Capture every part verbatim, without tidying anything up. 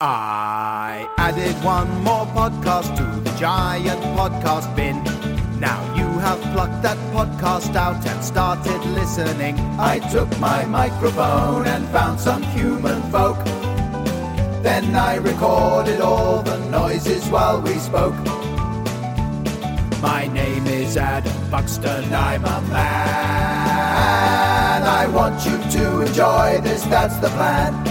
I added one more podcast to the giant podcast bin. Now you have plucked that podcast out and started listening. I took my microphone and found some human folk. Then I recorded all the noises while we spoke. My name is Adam Buxton, I'm a man. I want you to enjoy this, that's the plan.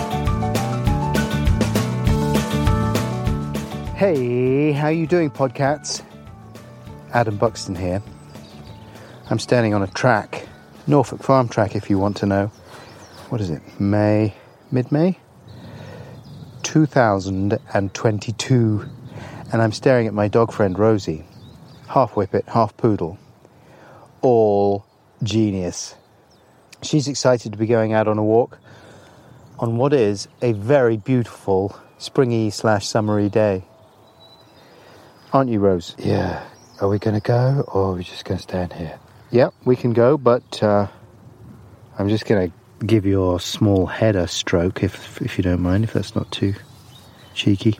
Hey, how you doing, podcats? Adam Buxton here. I'm standing on a track, Norfolk Farm track if you want to know. What is it, May, mid-May? two thousand twenty-two. And I'm staring at my dog friend Rosie. Half whippet, half poodle. All genius. She's excited to be going out on a walk on what is a very beautiful springy slash summery day. Aren't you, Rose? Yeah. Are we going to go, or are we just going to stand here? Yeah, we can go, but uh, I'm just going to give your small head a stroke, if if you don't mind, if that's not too cheeky.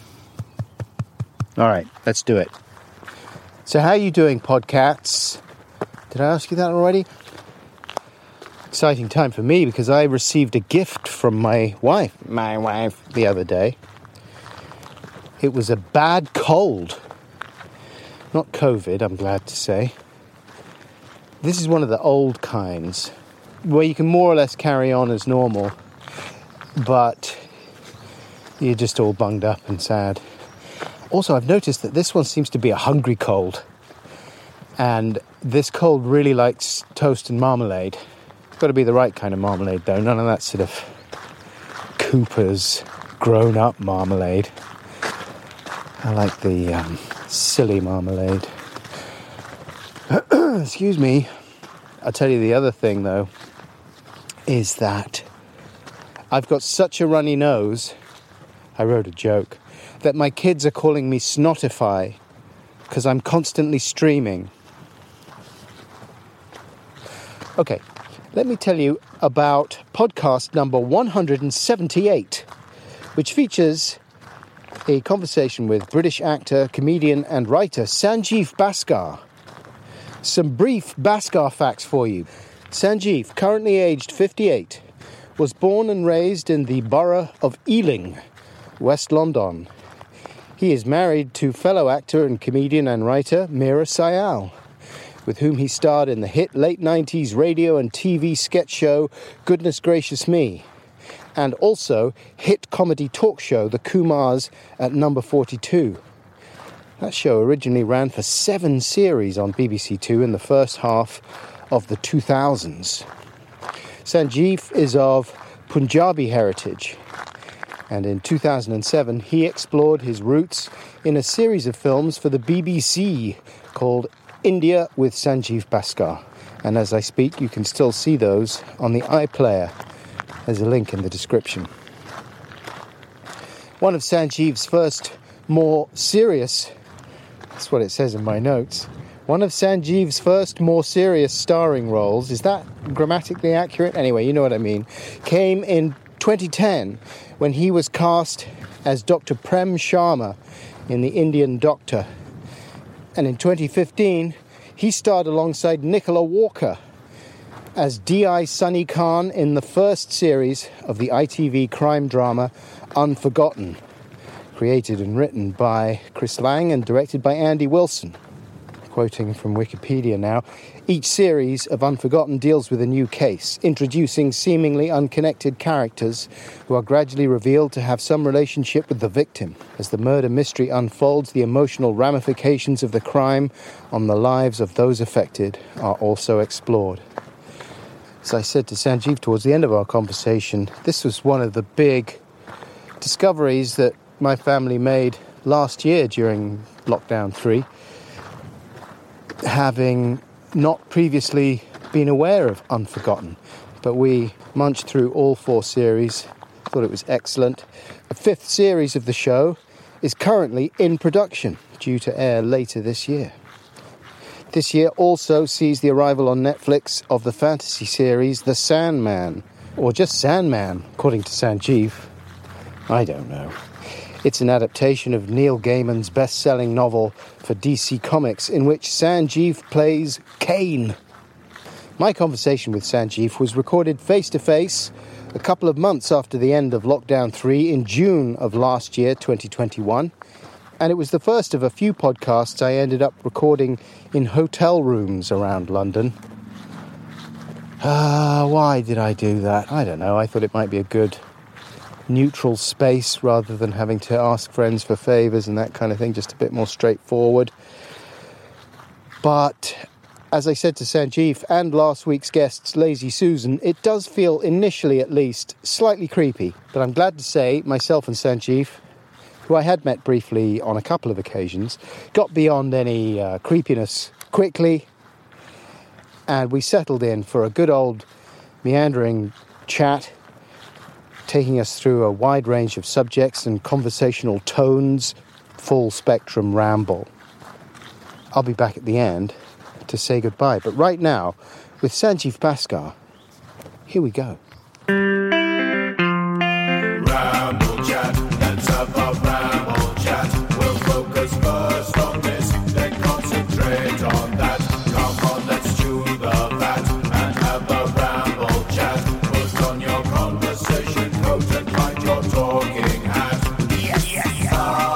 All right, let's do it. So how are you doing, podcats? Did I ask you that already? Exciting time for me, because I received a gift from my wife, my wife, the other day. It was a bad cold. Not COVID, I'm glad to say. This is one of the old kinds, where you can more or less carry on as normal, but you're just all bunged up and sad. Also, I've noticed that this one seems to be a hungry cold. And this cold really likes toast and marmalade. It's got to be the right kind of marmalade, though. None of that sort of Cooper's grown-up marmalade. I like the um, silly marmalade. Excuse me. I'll tell you the other thing, though, is that I've got such a runny nose, I wrote a joke, that my kids are calling me Snotify because I'm constantly streaming. Okay, let me tell you about podcast number one hundred seventy-eight, which features a conversation with British actor, comedian and writer Sanjeev Bhaskar. Some brief Bhaskar facts for you. Sanjeev, currently aged fifty-eight, was born and raised in the borough of Ealing, West London. He is married to fellow actor and comedian and writer Meera Syal, with whom he starred in the hit late nineties radio and T V sketch show Goodness Gracious Me, and also hit comedy talk show The Kumars at number forty-two. That show originally ran for seven series on B B C Two in the first half of the two thousands. Sanjeev is of Punjabi heritage, and in two thousand seven he explored his roots in a series of films for the B B C called India with Sanjeev Bhaskar. And as I speak, you can still see those on the iPlayer. There's a link in the description. One of Sanjeev's first more serious, that's what it says in my notes, one of Sanjeev's first more serious starring roles, is that grammatically accurate? Anyway, you know what I mean, came in twenty ten when he was cast as Doctor Prem Sharma in The Indian Doctor. And in twenty fifteen, he starred alongside Nicola Walker as D I Sunny Khan in the first series of the I T V crime drama Unforgotten, created and written by Chris Lang and directed by Andy Wilson. Quoting from Wikipedia now, each series of Unforgotten deals with a new case, introducing seemingly unconnected characters who are gradually revealed to have some relationship with the victim. As the murder mystery unfolds, the emotional ramifications of the crime on the lives of those affected are also explored. As I said to Sanjeev towards the end of our conversation, this was one of the big discoveries that my family made last year during lockdown three, having not previously been aware of Unforgotten. But we munched through all four series, thought it was excellent. The fifth series of the show is currently in production, due to air later this year. This year also sees the arrival on Netflix of the fantasy series The Sandman, or just Sandman, according to Sanjeev. I don't know. It's an adaptation of Neil Gaiman's best-selling novel for D C Comics, in which Sanjeev plays Kane. My conversation with Sanjeev was recorded face-to-face a couple of months after the end of Lockdown three in June of last year, twenty twenty-one, and it was the first of a few podcasts I ended up recording in hotel rooms around London. Ah, uh, why did I do that? I don't know. I thought it might be a good neutral space rather than having to ask friends for favours and that kind of thing, just a bit more straightforward. But as I said to Sanjeev and last week's guests, Lazy Susan, it does feel, initially at least, slightly creepy. But I'm glad to say, myself and Sanjeev, who I had met briefly on a couple of occasions, got beyond any uh, creepiness quickly, and we settled in for a good old meandering chat, taking us through a wide range of subjects and conversational tones, full spectrum ramble. I'll be back at the end to say goodbye, but right now, with Sanjeev Bhaskar, here we go. Ramble chat, let's have a ramble chat. We'll focus first on this, then concentrate on that. Come on, let's chew the fat and have a ramble chat. Put on your conversation coat and find your talking hat. Yes, yes, yes.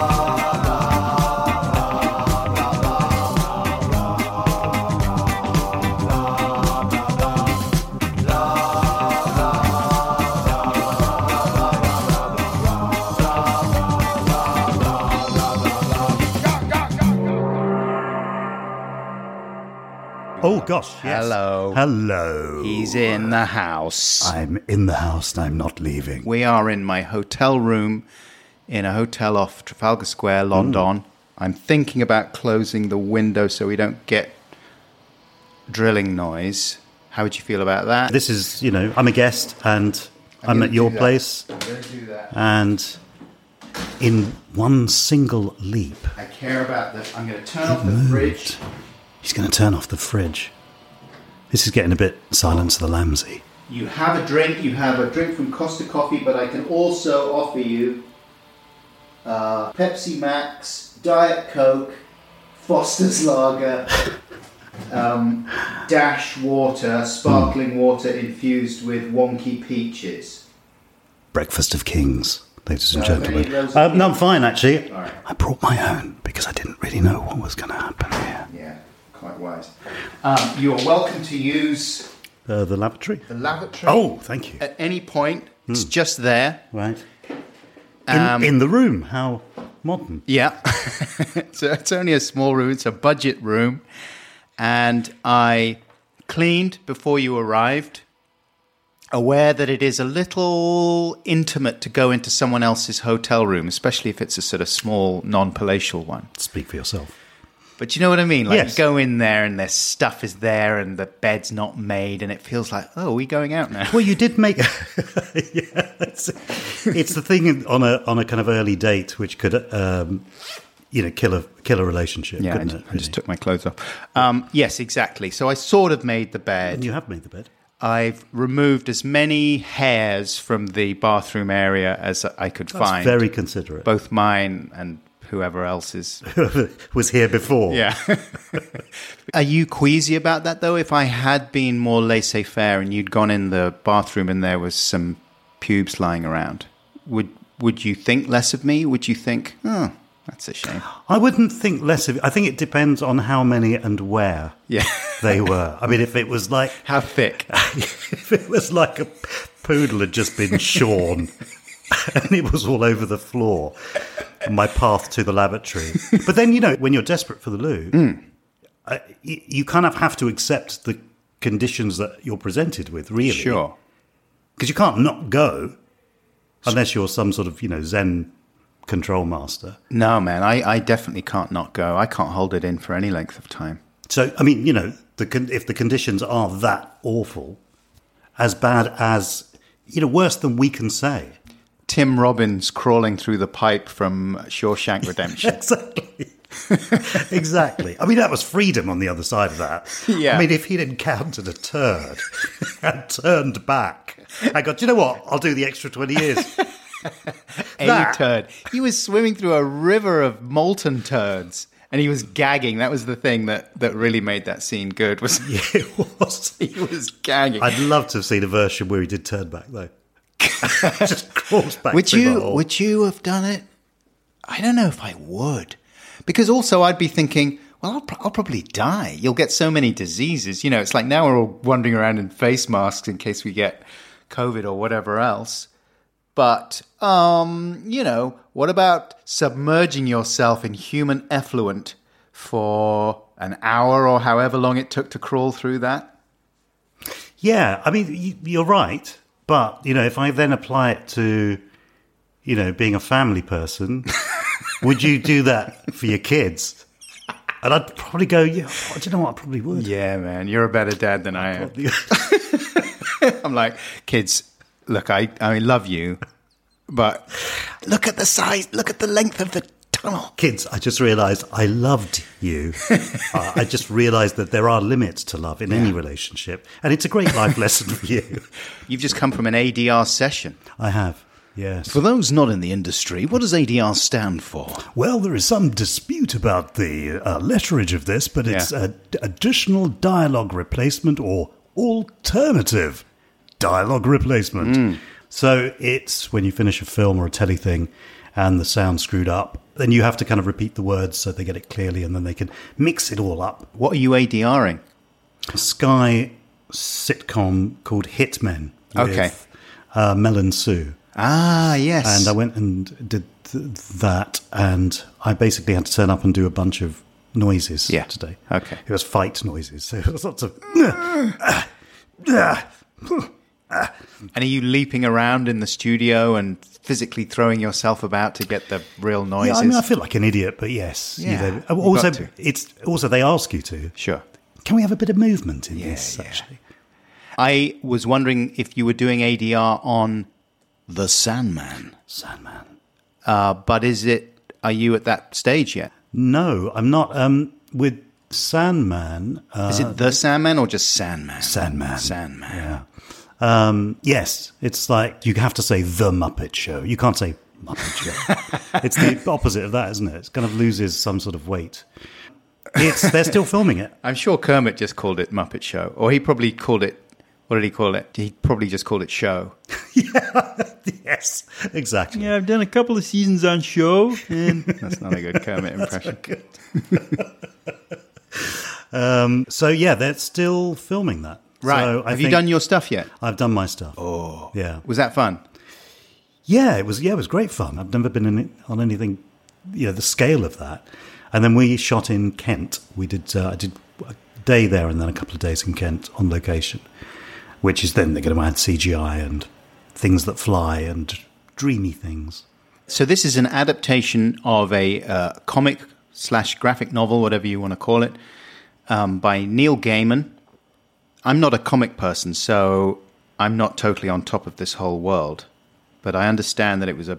Oh, gosh, yes. Hello. Hello. He's in the house. I'm in the house and I'm not leaving. We are in my hotel room in a hotel off Trafalgar Square, London. Mm. I'm thinking about closing the window so we don't get drilling noise. How would you feel about that? This is, you know, I'm a guest and I'm, I'm at your place. I'm going to do that. And in one single leap... I care about this. I'm going to turn off the moved. fridge. He's going to turn off the fridge. This is getting a bit Silence of the Lambsy. You have a drink. You have a drink from Costa Coffee, but I can also offer you uh, Pepsi Max, Diet Coke, Foster's Lager, um, Dash Water, sparkling mm. water infused with wonky peaches. Breakfast of Kings, ladies and so gentlemen. Uh, no, I'm fine, actually. Right. I brought my own because I didn't really know what was going to happen here. Yeah. Quite wise. Um, you are welcome to use uh, the lavatory. The lavatory. Oh, thank you. At any point, it's mm. just there. Right. In, um, in the room. How modern. Yeah. So it's only a small room. It's a budget room, and I cleaned before you arrived, aware that it is a little intimate to go into someone else's hotel room, especially if it's a sort of small, non-palatial one. Speak for yourself. But you know what I mean? Like, yes. You go in there and their stuff is there and the bed's not made and it feels like, oh, are we going out now? Well, you did make... yeah, it's, it's the thing on a on a kind of early date which could, um, you know, kill a, kill a relationship, yeah, couldn't I, it? Really? I just took my clothes off. Um, yes, exactly. So I sort of made the bed. And you have made the bed. I've removed as many hairs from the bathroom area as I could That's find. Very considerate. Both mine and whoever else is was here before. Yeah. Are you queasy about that though? If I had been more laissez-faire and you'd gone in the bathroom and there was some pubes lying around, would would you think less of me? Would you think, oh, that's a shame? I wouldn't think less of it. I think it depends on how many and where yeah. they were. I mean, if it was like how thick, if it was like a poodle had just been shorn and it was all over the floor. My path to the lavatory. But then, you know, when you're desperate for the loo, mm. uh, you, you kind of have to accept the conditions that you're presented with, really. Sure. Because you can't not go unless you're some sort of, you know, Zen control master. No, man, I, I definitely can't not go. I can't hold it in for any length of time. So, I mean, you know, the con- if the conditions are that awful, as bad as, you know, worse than we can say. Tim Robbins crawling through the pipe from Shawshank Redemption. Exactly. Exactly. I mean, that was freedom on the other side of that. Yeah. I mean, if he'd encountered a turd and turned back and got, do you know what? I'll do the extra twenty years. A That- turd. He was swimming through a river of molten turds, and he was gagging. That was the thing that, that really made that scene good. Was Yeah, it was. he was gagging? I'd love to have seen a version where he did turn back, though. Just crawls back Would through the you? hole. Would you have done it? I don't know if I would, because also I'd be thinking, well, I'll, pro- I'll probably die. You'll get so many diseases. You know, it's like now we're all wandering around in face masks in case we get COVID or whatever else. But, um, you know, what about submerging yourself in human effluent for an hour or however long it took to crawl through that? Yeah, I mean, you, you're right. But, you know, if I then apply it to, you know, being a family person, would you do that for your kids? And I'd probably go, yeah, do you know what? I probably would. Yeah, man, you're a better dad than I am. I'm like, kids, look, I, I love you, but look at the size, look at the length of the tunnel. Kids, I just realised I loved you. uh, I just realised that there are limits to love in any relationship. And it's a great life lesson for you. You've just come from an A D R session. I have, yes. For those not in the industry, what does A D R stand for? Well, there is some dispute about the uh, letterage of this, but it's Yeah. a, additional dialogue replacement or alternative dialogue replacement. So it's when you finish a film or a telly thing and the sound screwed up, then you have to kind of repeat the words so they get it clearly and then they can mix it all up. What are you ADRing? A Sky sitcom called Hitmen with Okay. uh, Mel and Sue. Ah, yes. And I went and did th- that, and I basically had to turn up and do a bunch of noises Yeah. today. Okay. It was fight noises, so it was lots of... And are you leaping around in the studio and physically throwing yourself about to get the real noises? Yeah, I mean, I feel like an idiot, but yes. you Yeah, know. you've also, got to. it's also they ask you to. Sure. Can we have a bit of movement in Yeah, this? yeah. Actually, I was wondering if you were doing A D R on The Sandman. Sandman. Uh, but is it, are you at that stage yet? No, I'm not. Um, with Sandman, uh, Is it The Sandman or just Sandman? Sandman. Sandman. Yeah. Um, yes, it's like you have to say the Muppet Show. You can't say Muppet Show. It's the opposite of that, isn't it? It kind of loses some sort of weight. It's they're still filming it. I'm sure Kermit just called it Muppet Show. Or he probably called it, what did he call it? He probably just called it Show. Yes, exactly. Yeah, I've done a couple of seasons on Show. And that's not a good Kermit impression. Um, so yeah, they're still filming that. Right. So I Have you think done your stuff yet? I've done my stuff. Oh, yeah, Was that fun? yeah. It was yeah, it was great fun. I've never been in it, on anything, you know, the scale of that. And then we shot in Kent. We did. Uh, I did a day there and then a couple of days in Kent on location, which is then they're going to add C G I and things that fly and dreamy things. So this is an adaptation of a uh, comic slash graphic novel, whatever you want to call it, um, by Neil Gaiman. I'm not a comic person, so I'm not totally on top of this whole world. But I understand that it was a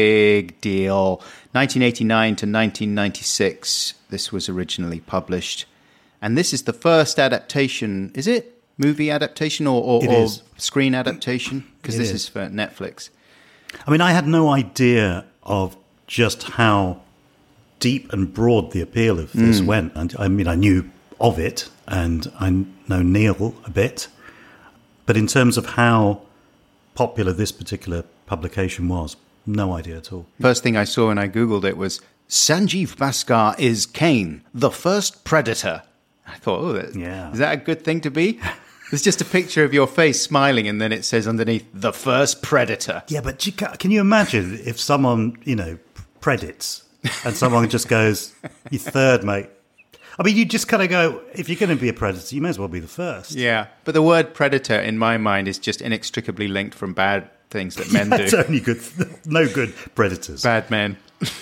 big deal. nineteen eighty-nine to nineteen ninety-six, this was originally published. And this is the first adaptation, is it? Movie adaptation or, or, It or is. screen adaptation? Because It this is. is for Netflix. I mean, I had no idea of just how deep and broad the appeal of this went. And I mean, I knew of it, and I know Neil a bit. But in terms of how popular this particular publication was, no idea at all. First thing I saw when I Googled it was Sanjeev Bhaskar is Kane, the first predator. I thought, oh, that, Yeah. is that a good thing to be? There's just a picture of your face smiling, and then it says underneath, the first predator. Yeah, but you ca- can you imagine if someone, you know, predits and someone just goes, "You third, mate." I mean, you just kind of go, if you're going to be a predator, you may as well be the first. Yeah, but the word predator, in my mind, is just inextricably linked from bad things that men That's do. only good, no good predators. Bad men.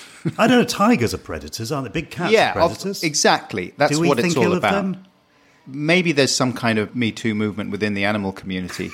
I don't know, tigers are predators, aren't they? Big cats yeah, are of- predators. exactly. That's Do we what think it's all ill of about. them? Maybe there's some kind of Me Too movement within the animal community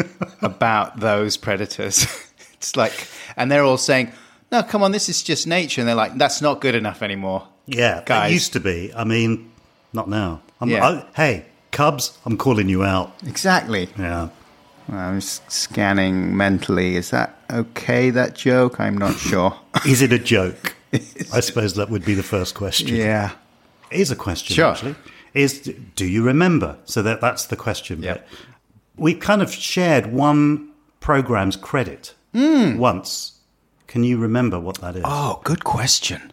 about those predators. It's like, and they're all saying, no, come on, this is just nature. And they're like, that's not good enough anymore. Yeah, Guys. it used to be. I mean, not now. I'm, Yeah. I, hey, Cubs, I'm calling you out. Exactly. Yeah. I'm s- scanning mentally. Is that okay, that joke? I'm not sure. Is it a joke? I suppose that would be the first question. Yeah. It is a question, Sure. actually. Is, do you remember? So that that's the question. Yep. But we kind of shared one program's credit Hmm. once. Can you remember what that is? Oh, good question.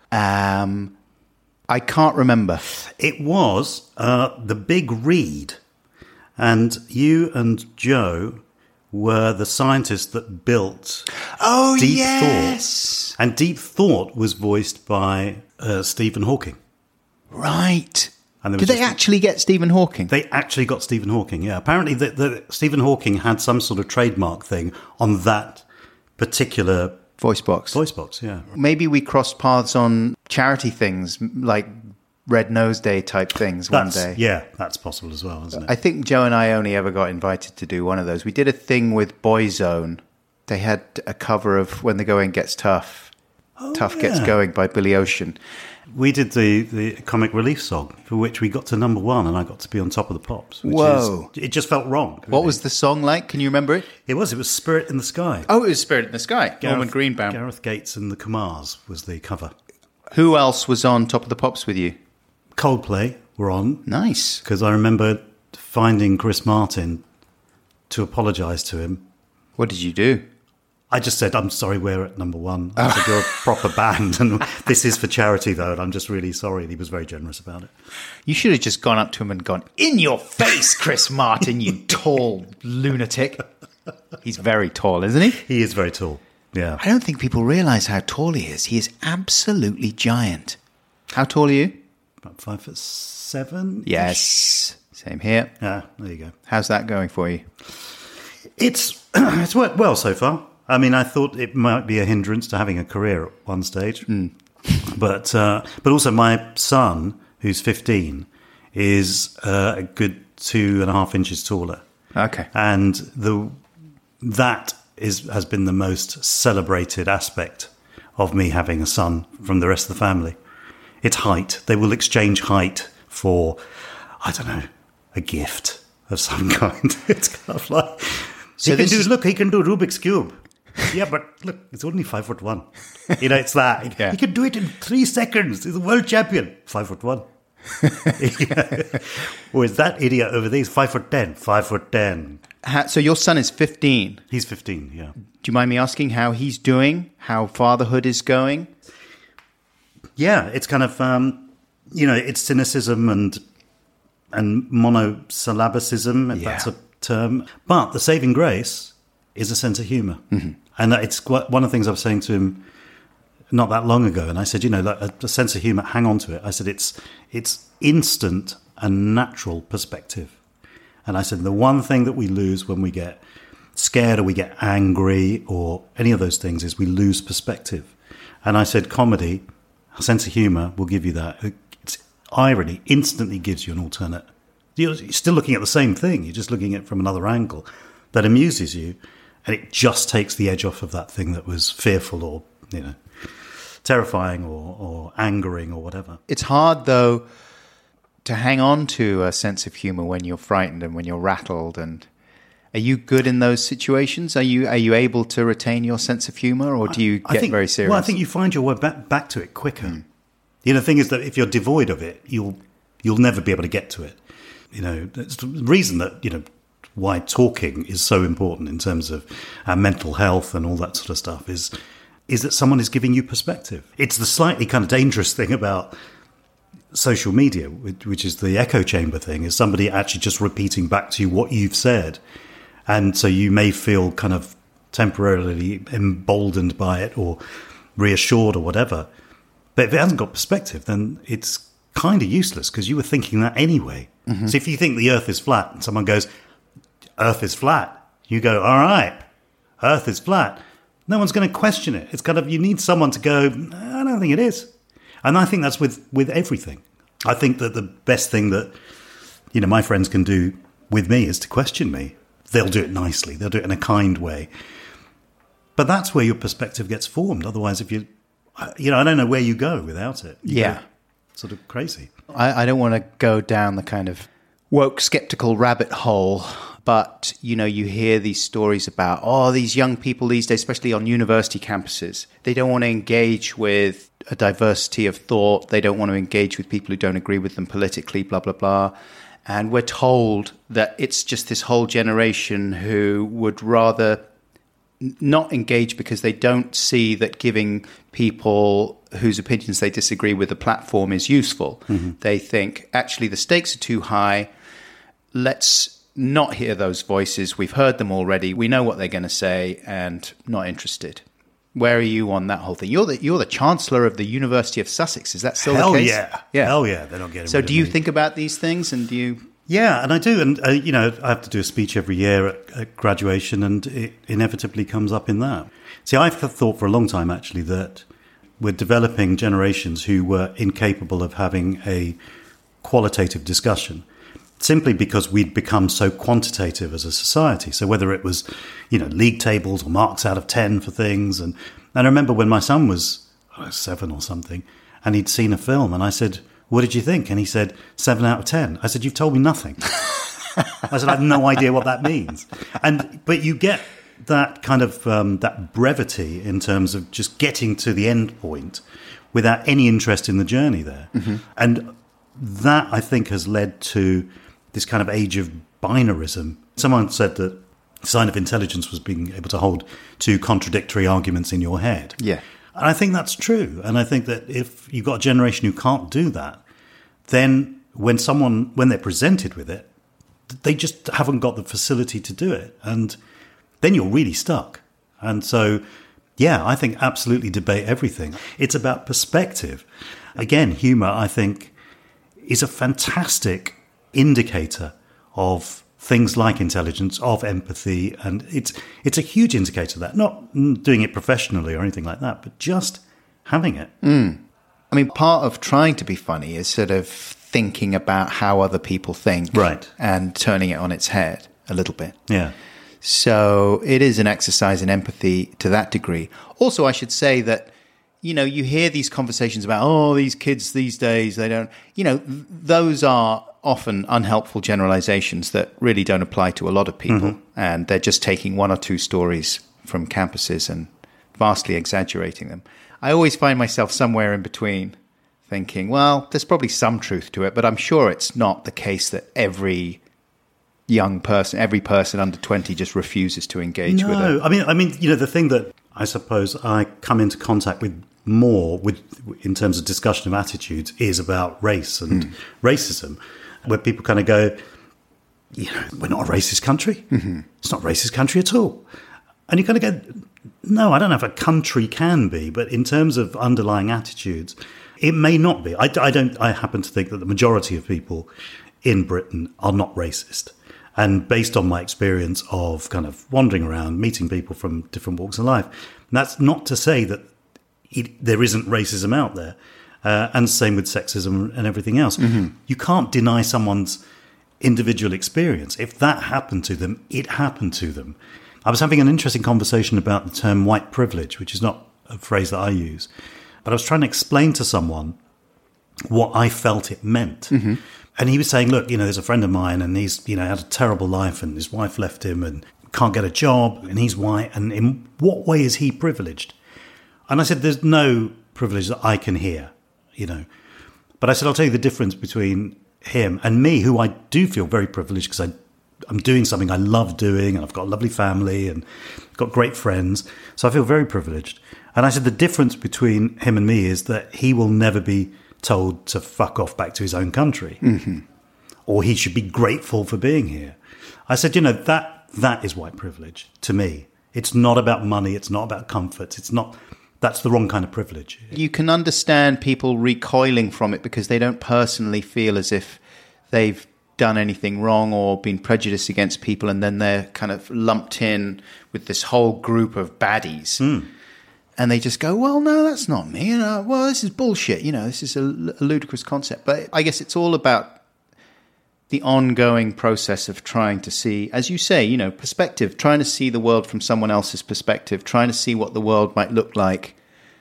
Um, I can't remember. It was uh, The Big Read. And you and Joe were the scientists that built Oh, Deep yes. Thought. And Deep Thought was voiced by uh, Stephen Hawking. Right. And there Did was they just- actually get Stephen Hawking? They actually got Stephen Hawking, yeah. Apparently, the, the, Stephen Hawking had some sort of trademark thing on that particular Voice box. voice box, yeah. Maybe we crossed paths on charity things, m- like Red Nose Day type things That's, one day. Yeah, that's possible as well, isn't it? I think Joe and I only ever got invited to do one of those. We did a thing with Boyzone. They had a cover of When the Going Gets Tough. Tough Gets yeah. Going by Billy Ocean. We did the, the comic relief song, for which we got to number one, and I got to be on top of the pops. Which Whoa. Is, it just felt wrong. What really. was the song like? Can you remember it? It was. It was Spirit in the Sky. Oh, it was Spirit in the Sky. Norman Greenbaum. Gareth Gates and the Kamars was the cover. Who else was on Top of the Pops with you? Coldplay were on, Nice. because I remember finding Chris Martin to apologise to him. What did you do? I just said, I'm sorry, we're at number one. I said, you're a proper band, and this is for charity, though, and I'm just really sorry. And he was very generous about it. You should have just gone up to him and gone, "In your face, Chris Martin, you tall lunatic." He's very tall, isn't he? He is very tall. Yeah. I don't think people realise how tall he is. He is absolutely giant. How tall are you? About five foot seven. Yes. Same here. Yeah, there you go. How's that going for you? It's it's worked well so far. I mean, I thought it might be a hindrance to having a career at one stage, but uh, but also my son, who's fifteen, is uh, a good two and a half inches taller, Okay. and the that is has been the most celebrated aspect of me having a son from the rest of the family. It's height. They will exchange height for, I don't know, a gift of some kind. It's kind of like, So he can this do, is- look, he can do Rubik's Cube. Yeah, but look, it's only five foot one. You know, it's that. Yeah. He can do it in three seconds. He's a world champion. Five foot one. Or is that idiot over there? He's five foot ten. Five foot ten. Ha- so your son is fifteen. He's fifteen, yeah. Do you mind me asking how he's doing? How fatherhood is going? Yeah, it's kind of, um, you know, it's cynicism and and monosyllabicism, if Yeah. that's a term. But the saving grace is a sense of humour. Mm-hmm. And it's quite, one of the things I was saying to him not that long ago. And I said, you know, like a, a sense of humour, hang on to it. I said, it's it's instant and natural perspective. And I said, the one thing that we lose when we get scared or we get angry or any of those things is we lose perspective. And I said, comedy, a sense of humour will give you that. It's irony instantly gives you an alternate. You're still looking at the same thing. You're just looking at it from another angle that amuses you. And it just takes the edge off of that thing that was fearful or, you know, terrifying or, or angering or whatever. It's hard, though, to hang on to a sense of humour when you're frightened and when you're rattled. And are you good in those situations? Are you are you able to retain your sense of humour, or do you I get think, very serious? Well, I think you find your way back, back to it quicker. Mm. You know, the thing is that if you're devoid of it, you'll you'll never be able to get to it. You know, it's the reason that, you know, why talking is so important in terms of our mental health and all that sort of stuff is is that someone is giving you perspective. It's the slightly kind of dangerous thing about social media, which is the echo chamber thing, is somebody actually just repeating back to you what you've said. And so you may feel kind of temporarily emboldened by it or reassured or whatever. But if it hasn't got perspective, then it's kind of useless because you were thinking that anyway. Mm-hmm. So if you think the Earth is flat and someone goes, Earth is flat, you go, all right, Earth is flat. No one's going to question it. It's kind of, you need someone to go, I don't think it is. And I think that's with, with everything. I think that the best thing that, you know, my friends can do with me is to question me. They'll do it nicely. They'll do it in a kind way. But that's where your perspective gets formed. Otherwise, if you, you know, I don't know where you go without it. You yeah. go sort of crazy. I, I don't want to go down the kind of woke, skeptical rabbit hole, But, you know, you hear these stories about, oh, these young people these days, especially on university campuses, they don't want to engage with a diversity of thought. They don't want to engage with people who don't agree with them politically, blah, blah, blah. And we're told that it's just this whole generation who would rather not engage because they don't see that giving people whose opinions they disagree with a platform is useful. Mm-hmm. They think, actually, the stakes are too high. Let's not hear those voices. We've heard them already. We know what they're going to say, and not interested. Where are you on that whole thing? You're the you're the Chancellor of the University of Sussex. Is that still Hell the case? yeah. yeah. Hell yeah. They're not getting So rid do of you me. think about these things, and do you... Yeah, and I do. And, uh, you know, I have to do a speech every year at, at graduation, and it inevitably comes up in that. See, I've thought for a long time, actually, that we're developing generations who were incapable of having a qualitative discussion, simply because we'd become so quantitative as a society. So whether it was, you know, league tables or marks out of ten for things. And, and I remember when my son was oh, seven or something, and he'd seen a film, and I said, what did you think? And he said, seven out of ten. I said, you've told me nothing. I said, I have no idea what that means. And but you get that kind of, um, that brevity in terms of just getting to the end point without any interest in the journey there. Mm-hmm. And that, I think, has led to this kind of age of binarism. Someone said that the sign of intelligence was being able to hold two contradictory arguments in your head. Yeah. And I think that's true. And I think that if you've got a generation who can't do that, then when someone, when they're presented with it, they just haven't got the facility to do it. And then you're really stuck. And so, yeah, I think absolutely debate everything. It's about perspective. Again, humour, I think, is a fantastic indicator of things like intelligence, of empathy, and it's it's a huge indicator of that. Not doing it professionally or anything like that, but just having it. Mm. I mean, part of trying to be funny is sort of thinking about how other people think, right, and turning it on its head a little bit. Yeah. So it is an exercise in empathy to that degree. Also, I should say that, you know, you hear these conversations about, oh, these kids these days, they don't, you know, th- those are often unhelpful generalizations that really don't apply to a lot of people. Mm-hmm. And they're just taking one or two stories from campuses and vastly exaggerating them. I always find myself somewhere in between thinking, well, there's probably some truth to it, but I'm sure it's not the case that every young person, every person under twenty just refuses to engage no, with it. No, I mean, I mean, you know, the thing that I suppose I come into contact with more with in terms of discussion of attitudes is about race and mm. racism, where people kind of go, you know, we're not a racist country. Mm-hmm. It's not a racist country at all. And you kind of go, no, I don't know if a country can be, but in terms of underlying attitudes, it may not be. I, I don't. I happen to think that the majority of people in Britain are not racist. And based on my experience of kind of wandering around, meeting people from different walks of life, that's not to say that it, there isn't racism out there. Uh, and same with sexism and everything else. Mm-hmm. You can't deny someone's individual experience. If that happened to them, it happened to them. I was having an interesting conversation about the term white privilege, which is not a phrase that I use. But I was trying to explain to someone what I felt it meant. Mm-hmm. And he was saying, look, you know, there's a friend of mine and he's, you know, had a terrible life and his wife left him and can't get a job and he's white. And in what way is he privileged? And I said, there's no privilege that I can hear, you know. But I said, I'll tell you the difference between him and me, who I do feel very privileged because I, I'm doing something I love doing and I've got a lovely family and got great friends. So I feel very privileged. And I said, the difference between him and me is that he will never be told to fuck off back to his own country, mm-hmm. or he should be grateful for being here. I said, you know, that that is white privilege to me. It's not about money. It's not about comfort. It's not. That's the wrong kind of privilege. You can understand people recoiling from it because they don't personally feel as if they've done anything wrong or been prejudiced against people, and then they're kind of lumped in with this whole group of baddies. Mm. And they just go, well, no, that's not me. You know, well, this is bullshit. You know, this is a, a ludicrous concept. But I guess it's all about the ongoing process of trying to see, as you say, you know, perspective, trying to see the world from someone else's perspective, trying to see what the world might look like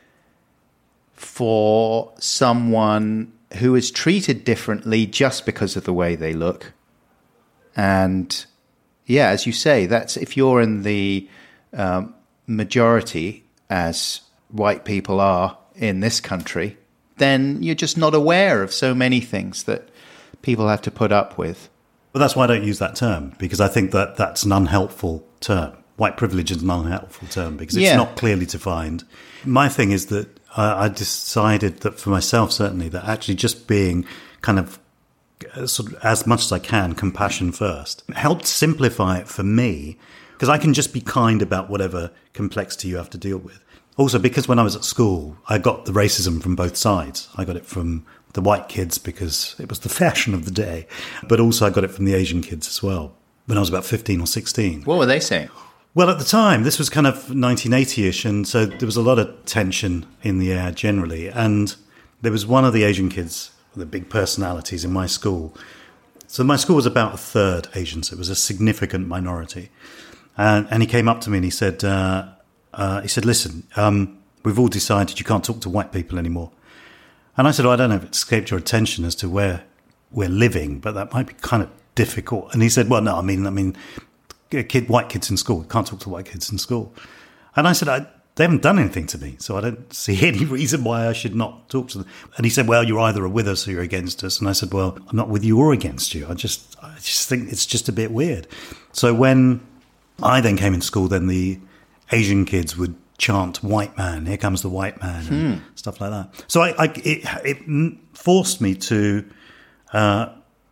for someone who is treated differently just because of the way they look. And yeah, as you say, that's if you're in the um, majority, as white people are in this country, then you're just not aware of so many things that people have to put up with. Well, that's why I don't use that term, because I think that that's an unhelpful term. White privilege is an unhelpful term because it's Yeah. not clearly defined. My thing is that I, I decided that for myself, certainly, that actually just being kind of uh, sort of as much as I can, compassion first, helped simplify it for me, because I can just be kind about whatever complexity you have to deal with. Also, because when I was at school, I got the racism from both sides. I got it from the white kids because it was the fashion of the day, but also I got it from the Asian kids as well when I was about fifteen or sixteen. What were they saying? Well, at the time, this was kind of nineteen eighty-ish, and so there was a lot of tension in the air generally. And there was one of the Asian kids, the big personalities in my school. So my school was about a third Asian, so it was a significant minority. And, and he came up to me and he said, uh, uh, he said, listen, um, we've all decided you can't talk to white people anymore. And I said, well, I don't know if it escaped your attention as to where we're living, but that might be kind of difficult. And he said, well, no, I mean, I mean, kid, white kids in school, can't talk to white kids in school. And I said, I, they haven't done anything to me, so I don't see any reason why I should not talk to them. And he said, well, you're either with us or you're against us. And I said, well, I'm not with you or against you. I just, I just think it's just a bit weird. So when I then came in school, then the Asian kids would chant "white man," "here comes the white man," and hmm. stuff like that. So I, I, it, it forced me to uh,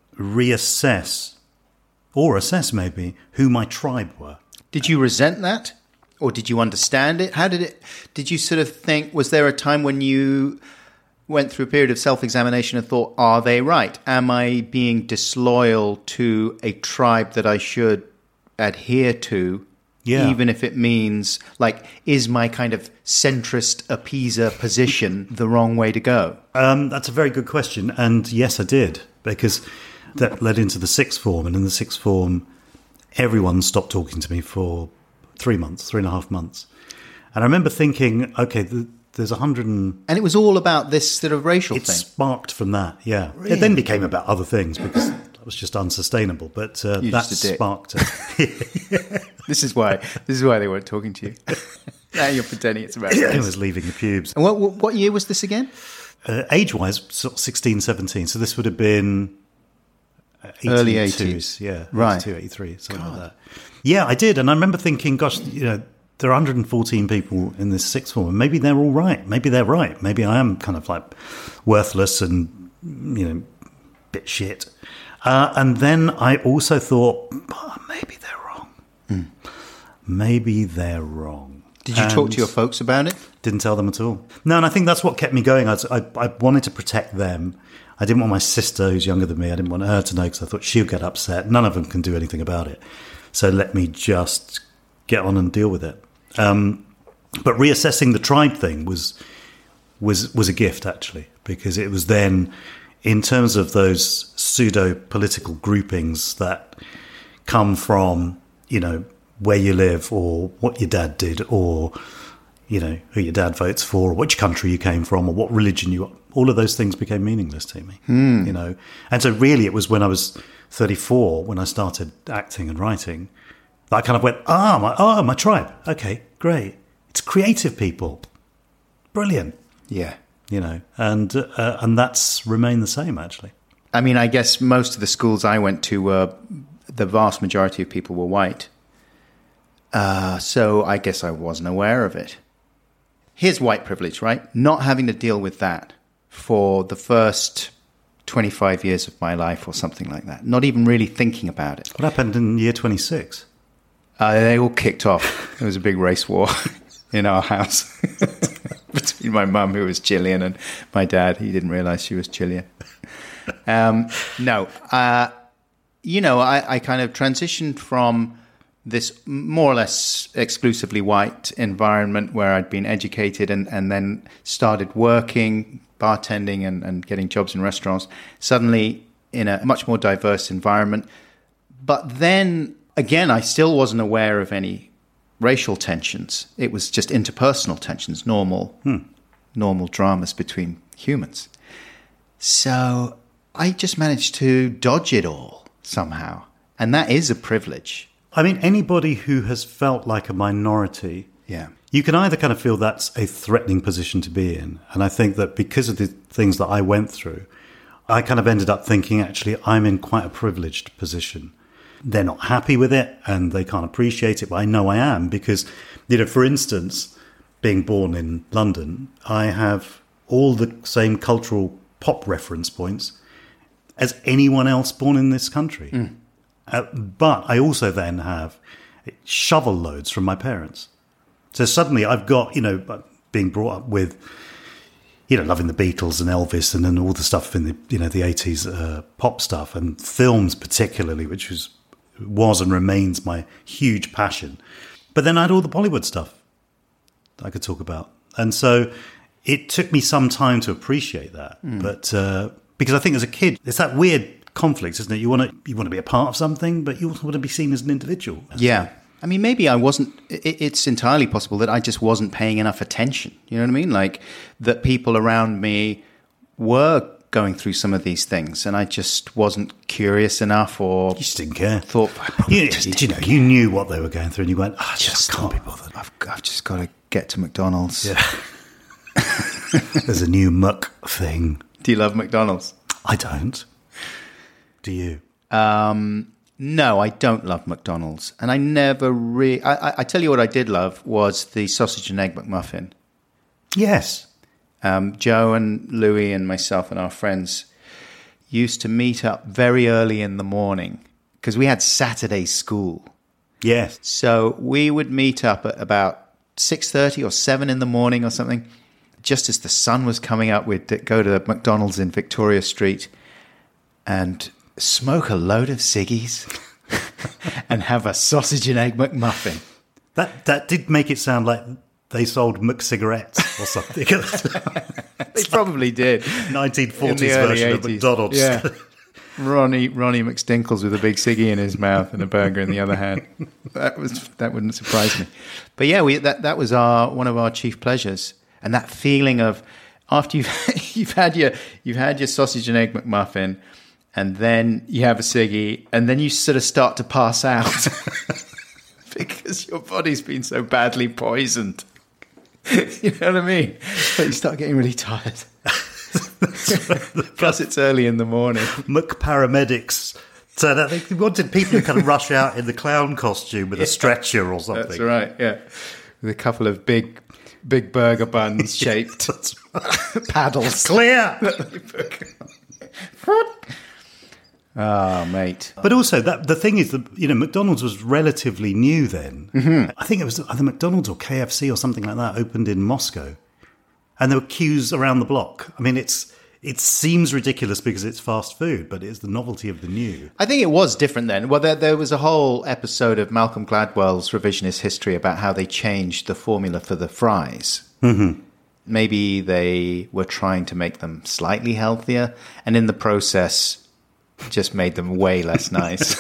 reassess, or assess maybe, who my tribe were. Did you resent that, or did you understand it? How did it? Did you sort of think? Was there a time when you went through a period of self-examination and thought, "Are they right? Am I being disloyal to a tribe that I should adhere to?" Yeah. Even if it means, like, is my kind of centrist appeaser position the wrong way to go? Um, that's a very good question. And yes, I did, because that led into the sixth form. And in the sixth form, everyone stopped talking to me for three months, three and a half months. And I remember thinking, okay, th- there's a hundred and... And it was all about this sort of racial it thing? It sparked from that, yeah. Really? It then became about other things, because that was just unsustainable. But uh, that sparked it. This is why. This is why they weren't talking to you. Now you're pretending it's about. I was leaving the pubes. And what what year was this again? Uh, age-wise, sort of sixteen, seventeen. So this would have been early eighties. Yeah, right. eighty-two, eighty-three, something God. like that. Yeah, I did, and I remember thinking, gosh, you know, there are one hundred fourteen people in this sixth form, and maybe they're all right. Maybe they're right. Maybe I am kind of like worthless and, you know, bit shit. Uh, and then I also thought, oh, maybe they're wrong. Mm. Maybe they're wrong. Did you and talk to your folks about it? Didn't tell them at all. No, and I think that's what kept me going. I, was, I, I wanted to protect them. I didn't want my sister, who's younger than me, I didn't want her to know because I thought she'll get upset. None of them can do anything about it. So let me just get on and deal with it. Um, but reassessing the tribe thing was was was a gift, actually, because it was then, in terms of those pseudo-political groupings that come from, you know, where you live or what your dad did or, you know, who your dad votes for or which country you came from or what religion you are, all of those things became meaningless to me, mm. you know. And so really it was when I was thirty-four, when I started acting and writing, that I kind of went, ah, my, oh, my tribe. Okay, great. It's creative people. Brilliant. Yeah. You know, and uh, and that's remained the same, actually. I mean, I guess most of the schools I went to, were, the vast majority of people were white. Uh, so I guess I wasn't aware of it. Here's white privilege, right? Not having to deal with that for the first twenty-five years of my life or something like that. Not even really thinking about it. What happened in year twenty-six? Uh, they all kicked off. There was a big race war in our house between my mum, who was Chilean, and my dad. He didn't realize she was Chilean. Um, no. Uh, you know, I, I kind of transitioned from this more or less exclusively white environment where I'd been educated and, and then started working, bartending and, and getting jobs in restaurants, suddenly in a much more diverse environment. But then, again, I still wasn't aware of any racial tensions. It was just interpersonal tensions, normal, hmm. normal dramas between humans. So I just managed to dodge it all somehow. And that is a privilege. I mean, anybody who has felt like a minority, Yeah. you can either kind of feel that's a threatening position to be in. And I think that because of the things that I went through, I kind of ended up thinking, actually, I'm in quite a privileged position. They're not happy with it and they can't appreciate it, but I know I am because, you know, for instance, being born in London, I have all the same cultural pop reference points as anyone else born in this country. Mm. Uh, but I also then have shovel loads from my parents. So suddenly I've got, you know, being brought up with, you know, loving the Beatles and Elvis and then all the stuff in the, you know, the eighties uh, pop stuff and films particularly, which was, was and remains my huge passion. But then I had all the Bollywood stuff that I could talk about. And so it took me some time to appreciate that. Mm. But uh, because I think as a kid, it's that weird conflict, isn't it? You want to you want to be a part of something, but you also want to be seen as an individual. Yeah. I mean, maybe I wasn't, it's entirely possible that I just wasn't paying enough attention. You know what I mean? Like that people around me were going through some of these things and I just wasn't curious enough or... You just didn't care. Thought, you, you know, you knew what they were going through and you went, oh, I just, just can't thought, be bothered. I've, I've just got to get to McDonald's. Yeah. There's a new muck thing. Do you love McDonald's? I don't. Do you? Um... No, I don't love McDonald's. And I never really... I, I tell you what I did love was the sausage and egg McMuffin. Yes. Um, Joe and Louis and myself and our friends used to meet up very early in the morning because we had Saturday school. Yes. So we would meet up at about six thirty or seven in the morning or something. Just as the sun was coming up, we'd go to McDonald's in Victoria Street and... smoke a load of ciggies and have a sausage and egg McMuffin. That that did make it sound like they sold McCigarettes or something. They probably did. nineteen forties version of McDonald's. Yeah. Ronnie Ronnie McStinkles with a big ciggy in his mouth and a burger in the other hand. That was that wouldn't surprise me. But yeah, we that that was our one of our chief pleasures, and that feeling of after you've you've had your you've had your sausage and egg McMuffin. And then you have a ciggy, and then you sort of start to pass out because your body's been so badly poisoned. You know what I mean? So you start getting really tired. Plus, it's early in the morning. McParamedics. So that they wanted people to kind of rush out in the clown costume with yeah. a stretcher or something. That's right, yeah. With a couple of big, big burger buns shaped paddles. Clear! Oh, mate. But also, that the thing is that, you know, McDonald's was relatively new then. Mm-hmm. I think it was either McDonald's or K F C or something like that opened in Moscow. And there were queues around the block. I mean, it's it seems ridiculous because it's fast food, but it's the novelty of the new. I think it was different then. Well, there, there was a whole episode of Malcolm Gladwell's Revisionist History about how they changed the formula for the fries. Mm-hmm. Maybe they were trying to make them slightly healthier, and in the process... just made them way less nice.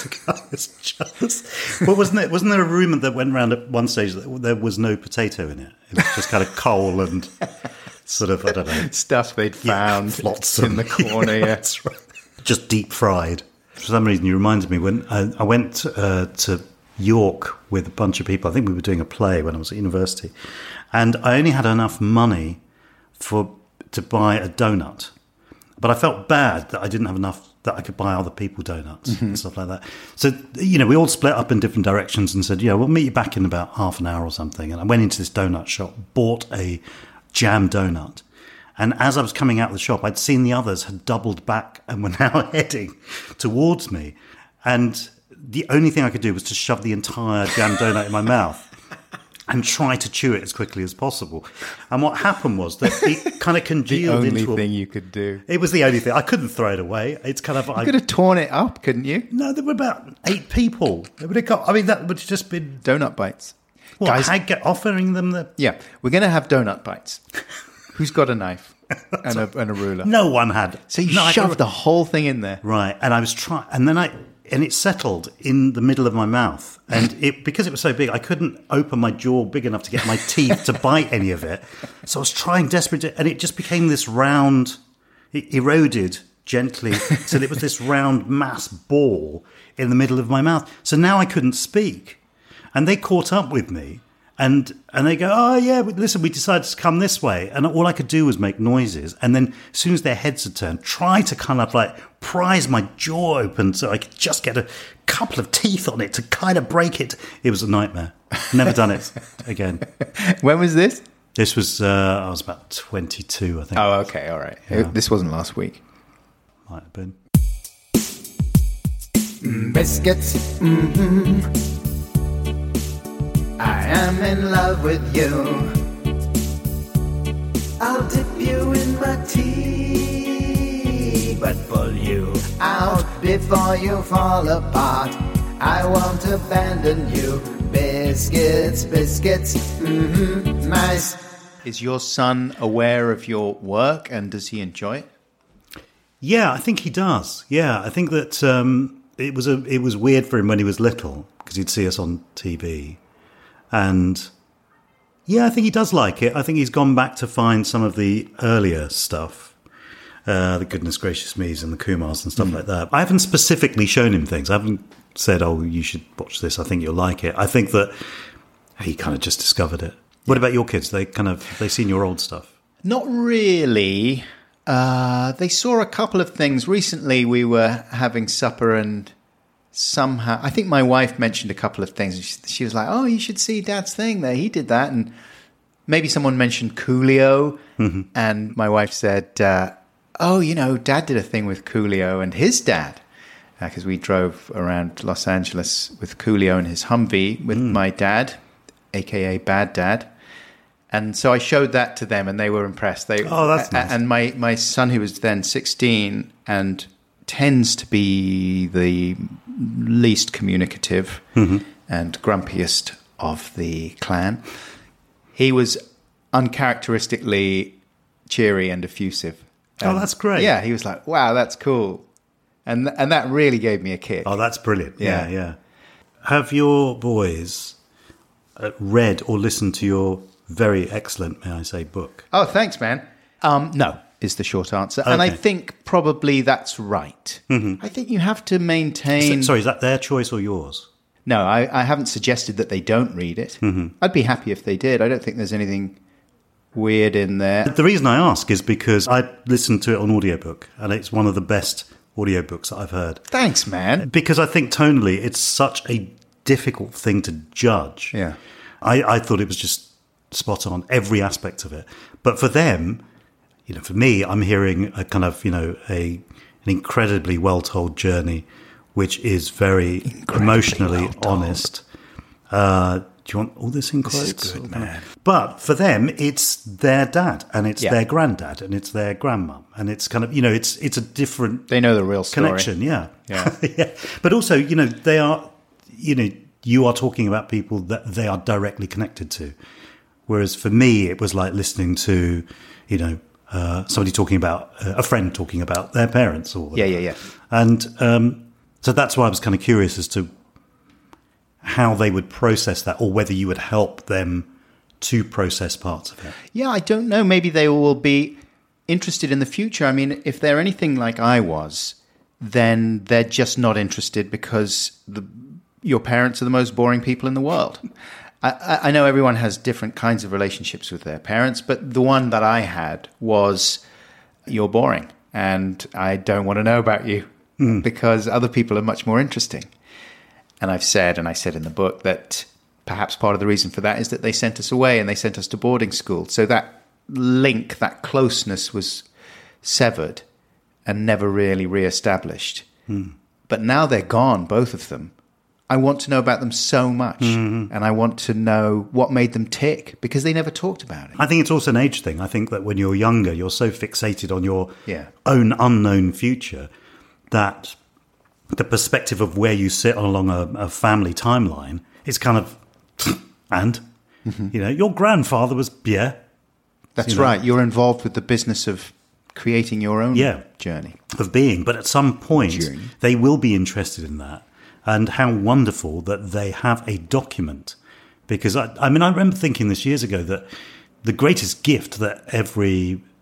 just, well, wasn't there, wasn't there a rumour that went around at one stage that there was no potato in it? It was just kind of coal and sort of, I don't know. Stuff they'd found yeah, flotsam in the corner, yeah. That's right. Just deep fried. For some reason, you reminded me when I, I went uh, to York with a bunch of people. I think we were doing a play when I was at university. And I only had enough money for to buy a donut. But I felt bad that I didn't have enough that I could buy other people donuts mm-hmm. and stuff like that. So, you know, we all split up in different directions and said, yeah, we'll meet you back in about half an hour or something. And I went into this donut shop, bought a jam donut. And as I was coming out of the shop, I'd seen the others had doubled back and were now heading towards me. And the only thing I could do was to shove the entire jam donut in my mouth and try to chew it as quickly as possible. And what happened was that it kind of congealed into... The only a, thing you could do. It was the only thing. I couldn't throw it away. It's kind of... You I, could have torn it up, couldn't you? No, there were about eight people. It would have got, I mean, that would have just been... Donut bites. What, Guys, I get offering them the... Yeah, we're going to have donut bites. Who's got a knife and a, and a ruler? No one had. So you no, shoved the whole thing in there. Right, and I was trying... And then I... And it settled in the middle of my mouth. And it because it was so big, I couldn't open my jaw big enough to get my teeth to bite any of it. So I was trying desperately, and it just became this round, it eroded gently till it was this round mass ball in the middle of my mouth. So now I couldn't speak. And they caught up with me. And and they go, oh, yeah, listen, we decided to come this way. And all I could do was make noises. And then as soon as their heads had turned, try to kind of like prise my jaw open so I could just get a couple of teeth on it to kind of break it. It was a nightmare. Never done it again. When was this? This was, uh, I was about twenty-two, I think. Oh, okay, all right. Yeah. This wasn't last week. Might have been. Biscuits, mm-hmm. I am in love with you. I'll dip you in my tea, but pull you out before you fall apart. I won't abandon you. Biscuits, biscuits, mm-hmm, nice. Is your son aware of your work, and does he enjoy it? Yeah, I think he does. Yeah, I think that um, it was a it was weird for him when he was little because he'd see us on T V. And yeah, I think he does like it. I think he's gone back to find some of the earlier stuff, uh, the Goodness Gracious Me's and the Kumars and stuff mm. like that. I haven't specifically shown him things. I haven't said, oh, you should watch this. I think you'll like it. I think that he kind of just discovered it. What about your kids? They kind of, they seen your old stuff? Not really. Uh, they saw a couple of things. Recently we were having supper and somehow, I think my wife mentioned a couple of things. She, she was like, oh, you should see Dad's thing there. He did that. And maybe someone mentioned Coolio. Mm-hmm. And my wife said, uh, oh, you know, Dad did a thing with Coolio and his dad. Because uh, we drove around Los Angeles with Coolio and his Humvee with mm. my dad, a k a. Bad Dad. And so I showed that to them and they were impressed. They, oh, that's nice. And my, my son, who was then sixteen and tends to be the least communicative mm-hmm. and grumpiest of the clan, he was uncharacteristically cheery and effusive. And oh, that's great. Yeah, he was like, wow, that's cool. And and that really gave me a kick. Oh, that's brilliant. Yeah, Yeah. yeah. Have your boys uh, read or listened to your very excellent, may I say, book? Oh, thanks, man. Um, no, is the short answer. And I Okay. think probably that's right. Mm-hmm. I think you have to maintain... So- sorry, is that their choice or yours? No, I, I haven't suggested that they don't read it. Mm-hmm. I'd be happy if they did. I don't think there's anything weird in there. The reason I ask is because I listened to it on audiobook, and it's one of the best audiobooks that I've heard. Thanks, man. Because I think tonally it's such a difficult thing to judge. Yeah. I, I thought it was just spot on, every aspect of it. But for them, you know, for me, I'm hearing a kind of, you know, a an incredibly well-told journey, which is very Incredibly emotionally well-told. honest. Uh, do you want all this in This quotes? is good, man. But for them, it's their dad and it's Yeah. their granddad and it's their grandmum. And it's kind of, you know, it's it's a different They know the real story. connection. Yeah. Yeah. yeah. But also, you know, they are, you know, you are talking about people that they are directly connected to. Whereas for me, it was like listening to, you know, uh, somebody talking about, uh, a friend talking about their parents or whatever. Yeah, yeah, yeah. And um, so that's why I was kind of curious as to how they would process that or whether you would help them to process parts of it. Yeah, I don't know. Maybe they will be interested in the future. I mean, if they're anything like I was, then they're just not interested because the, your parents are the most boring people in the world. I, I know everyone has different kinds of relationships with their parents, but the one that I had was, you're boring and I don't want to know about you mm. because other people are much more interesting. And I've said, and I said in the book, that perhaps part of the reason for that is that they sent us away and they sent us to boarding school. So that link, that closeness was severed and never really reestablished. Mm. But now they're gone, both of them. I want to know about them so much, mm-hmm. and I want to know what made them tick, because they never talked about it. I think it's also an age thing. I think that when you're younger, you're so fixated on your Yeah. own unknown future that the perspective of where you sit along a, a family timeline is kind of, and, mm-hmm. you know, your grandfather was, yeah. That's you know, right. You're involved with the business of creating your own Yeah. journey. of being. But at some point, Journey. they will be interested in that. And how wonderful that they have a document. Because, I, I mean, I remember thinking this years ago that the greatest gift that every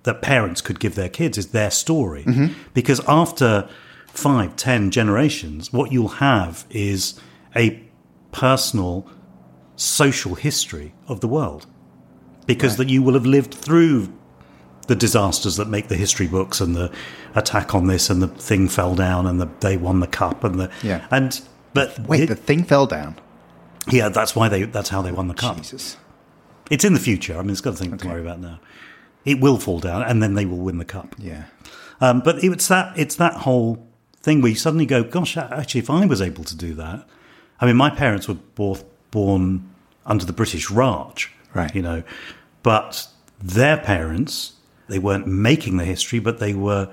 that parents could give their kids is their story. Mm-hmm. Because after five, ten generations, what you'll have is a personal social history of the world. Because right. that you will have lived through the disasters that make the history books and the attack on this and the thing fell down and the, they won the cup and the yeah. and but wait, it, the thing fell down. Yeah, that's why they that's how they won the cup. Jesus. It's in the future. I mean, it's got nothing okay. to worry about now. It will fall down and then they will win the cup. Yeah. Um, but it's that it's that whole thing where you suddenly go, gosh, actually, if I was able to do that, I mean, my parents were both born under the British Raj, right? You know, but their parents. They weren't making the history, but they were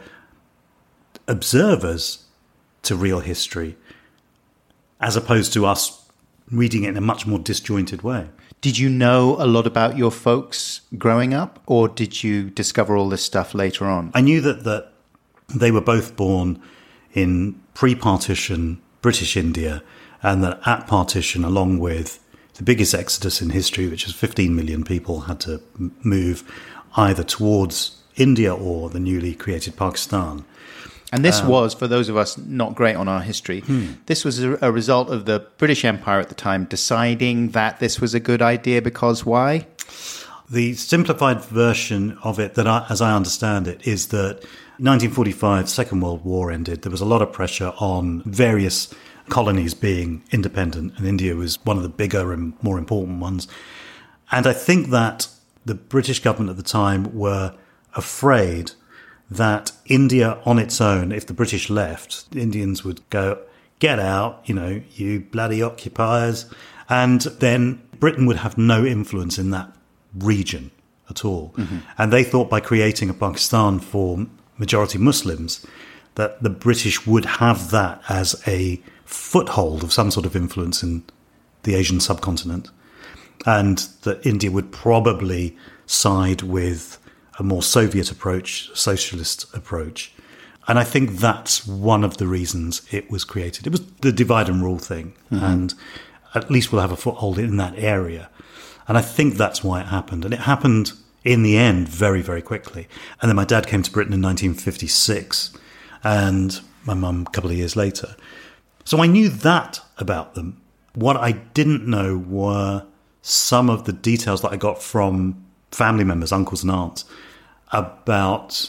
observers to real history, as opposed to us reading it in a much more disjointed way. Did you know a lot about your folks growing up, or did you discover all this stuff later on? I knew that, that they were both born in pre-partition British India, and that at partition, along with the biggest exodus in history, which is fifteen million people had to move either towards India or the newly created Pakistan. And this um, was, for those of us not great on our history, hmm. this was a, a result of the British Empire at the time deciding that this was a good idea because why? The simplified version of it, that I, as I understand it, is that nineteen forty-five, Second World War ended. There was a lot of pressure on various colonies being independent, and India was one of the bigger and more important ones. And I think that the British government at the time were afraid that India on its own, if the British left, the Indians would go, get out, you know, you bloody occupiers. And then Britain would have no influence in that region at all. Mm-hmm. And they thought by creating a Pakistan for majority Muslims, that the British would have that as a foothold of some sort of influence in the Asian subcontinent. And that India would probably side with a more Soviet approach, socialist approach. And I think that's one of the reasons it was created. It was the divide and rule thing. Mm-hmm. And at least we'll have a foothold in that area. And I think that's why it happened. And it happened in the end very, very quickly. And then my dad came to Britain in nineteen fifty-six and my mum a couple of years later. So I knew that about them. What I didn't know were some of the details that I got from family members, uncles and aunts, about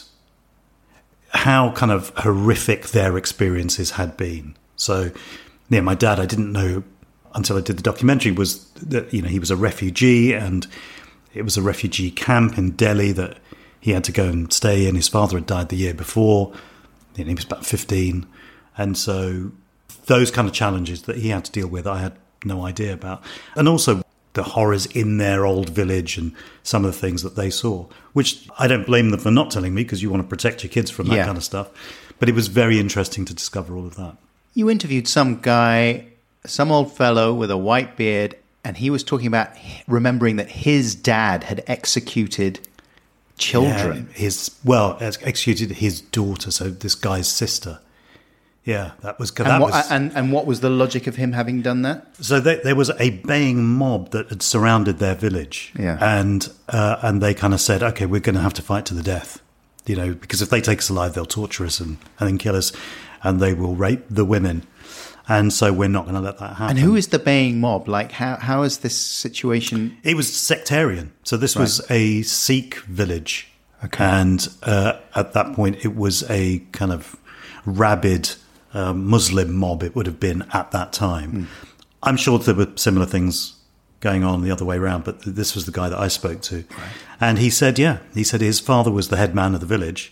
how kind of horrific their experiences had been. So, yeah, my dad, I didn't know until I did the documentary, was that, you know, he was a refugee, and it was a refugee camp in Delhi that he had to go and stay in. His father had died the year before, and he was about fifteen. And so those kind of challenges that he had to deal with, I had no idea about. And also the horrors in their old village and some of the things that they saw, which I don't blame them for not telling me, because you want to protect your kids from that yeah. kind of stuff. But it was very interesting to discover all of that. You interviewed some guy, some old fellow with a white beard, and he was talking about remembering that his dad had executed children. Yeah, his well, executed his daughter, so this guy's sister. Yeah, that was... And, that what, was, and, and what was the logic of him having done that? So they, there was a baying mob that had surrounded their village. Yeah. And, uh, and they kind of said, OK, we're going to have to fight to the death, you know, because if they take us alive, they'll torture us and, and then kill us, and they will rape the women. And so we're not going to let that happen. And who is the baying mob? Like, how how is this situation? It was sectarian. So this right. was a Sikh village. Okay. And uh, at that point, it was a kind of rabid uh, Muslim mob, it would have been at that time. Mm. I'm sure there were similar things going on the other way around, but this was the guy that I spoke to. Right. And he said, yeah, he said his father was the head man of the village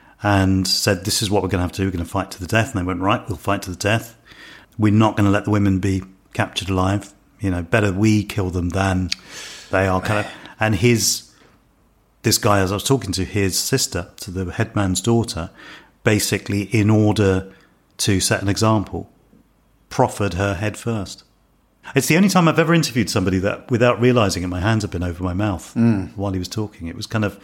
and said, this is what we're going to have to do. We're going to fight to the death. And they went, right, we'll fight to the death. We're not going to let the women be captured alive. You know, better we kill them than they are. Kind of. And his, this guy, as I was talking to, his sister, to the headman's daughter, basically, in order to set an example, proffered her head first. It's the only time I've ever interviewed somebody that, without realising it, my hands have been over my mouth mm. while he was talking. It was kind of,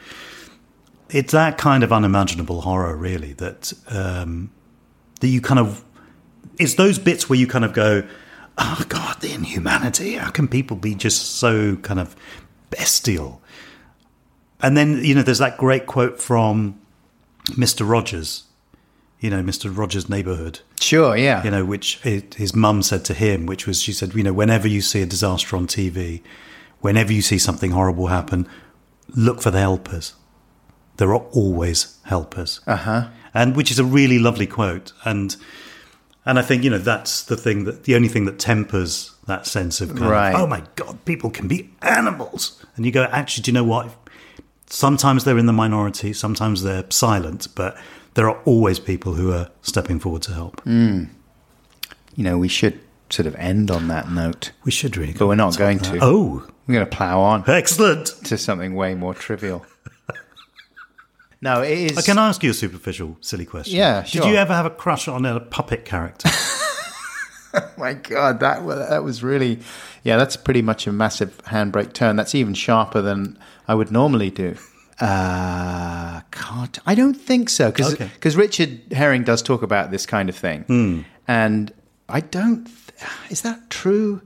it's that kind of unimaginable horror, really, that um, that you kind of, it's those bits where you kind of go, oh, God, the inhumanity. How can people be just so kind of bestial? And then, you know, there's that great quote from Mister Rogers, you know, Mister Rogers' Neighborhood. Sure, yeah. You know, which his mum said to him, which was, she said, you know, whenever you see a disaster on T V, whenever you see something horrible happen, look for the helpers. There are always helpers. Uh-huh. And which is a really lovely quote. And and I think, you know, that's the thing that, the only thing that tempers that sense of kind Right. of, oh my God, people can be animals. And you go, actually, do you know what? Sometimes they're in the minority, sometimes they're silent, but there are always people who are stepping forward to help. Mm. You know, we should sort of end on that note. We should really. But we're not going to. Oh. We're going to plough on. Excellent. To something way more trivial. No, it is... I can ask you a superficial, silly question. Yeah, sure. Did you ever have a crush on a puppet character? Oh my God, that was, that was really... Yeah, that's pretty much a massive handbrake turn. That's even sharper than I would normally do. Uh, can't... I don't think so, because Okay. Richard Herring does talk about this kind of thing. Mm. And I don't... Is that true?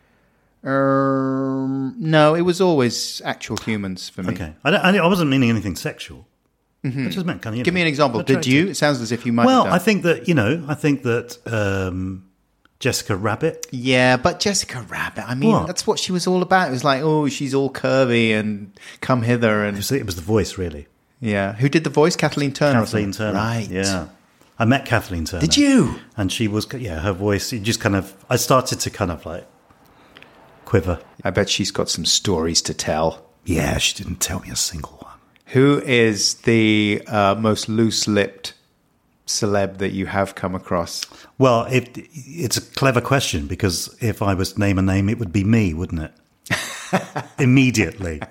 Um, no, it was always actual humans for me. Okay. I, don't, I wasn't meaning anything sexual. Mm-hmm. I just meant kind of, you Give know, me an example. Did attractive. you? It sounds as if you might Well, have done. I think that, you know, I think that um, Jessica Rabbit. Yeah, but Jessica Rabbit, I mean, What? that's what she was all about. It was like, oh, she's all curvy and come hither. It And was, it was the voice, really. yeah. Who did the voice? Kathleen Turner. or Kathleen something? Turner. Right. Yeah. I met Kathleen Turner. Did you? And she was, yeah, her voice, it just kind of, I started to kind of like quiver. I bet she's got some stories to tell. Yeah, she didn't tell me a single one. Who is the uh, most loose-lipped celeb that you have come across? Well, it, it's a clever question, because if I was to name a name, it would be me, wouldn't it? Immediately.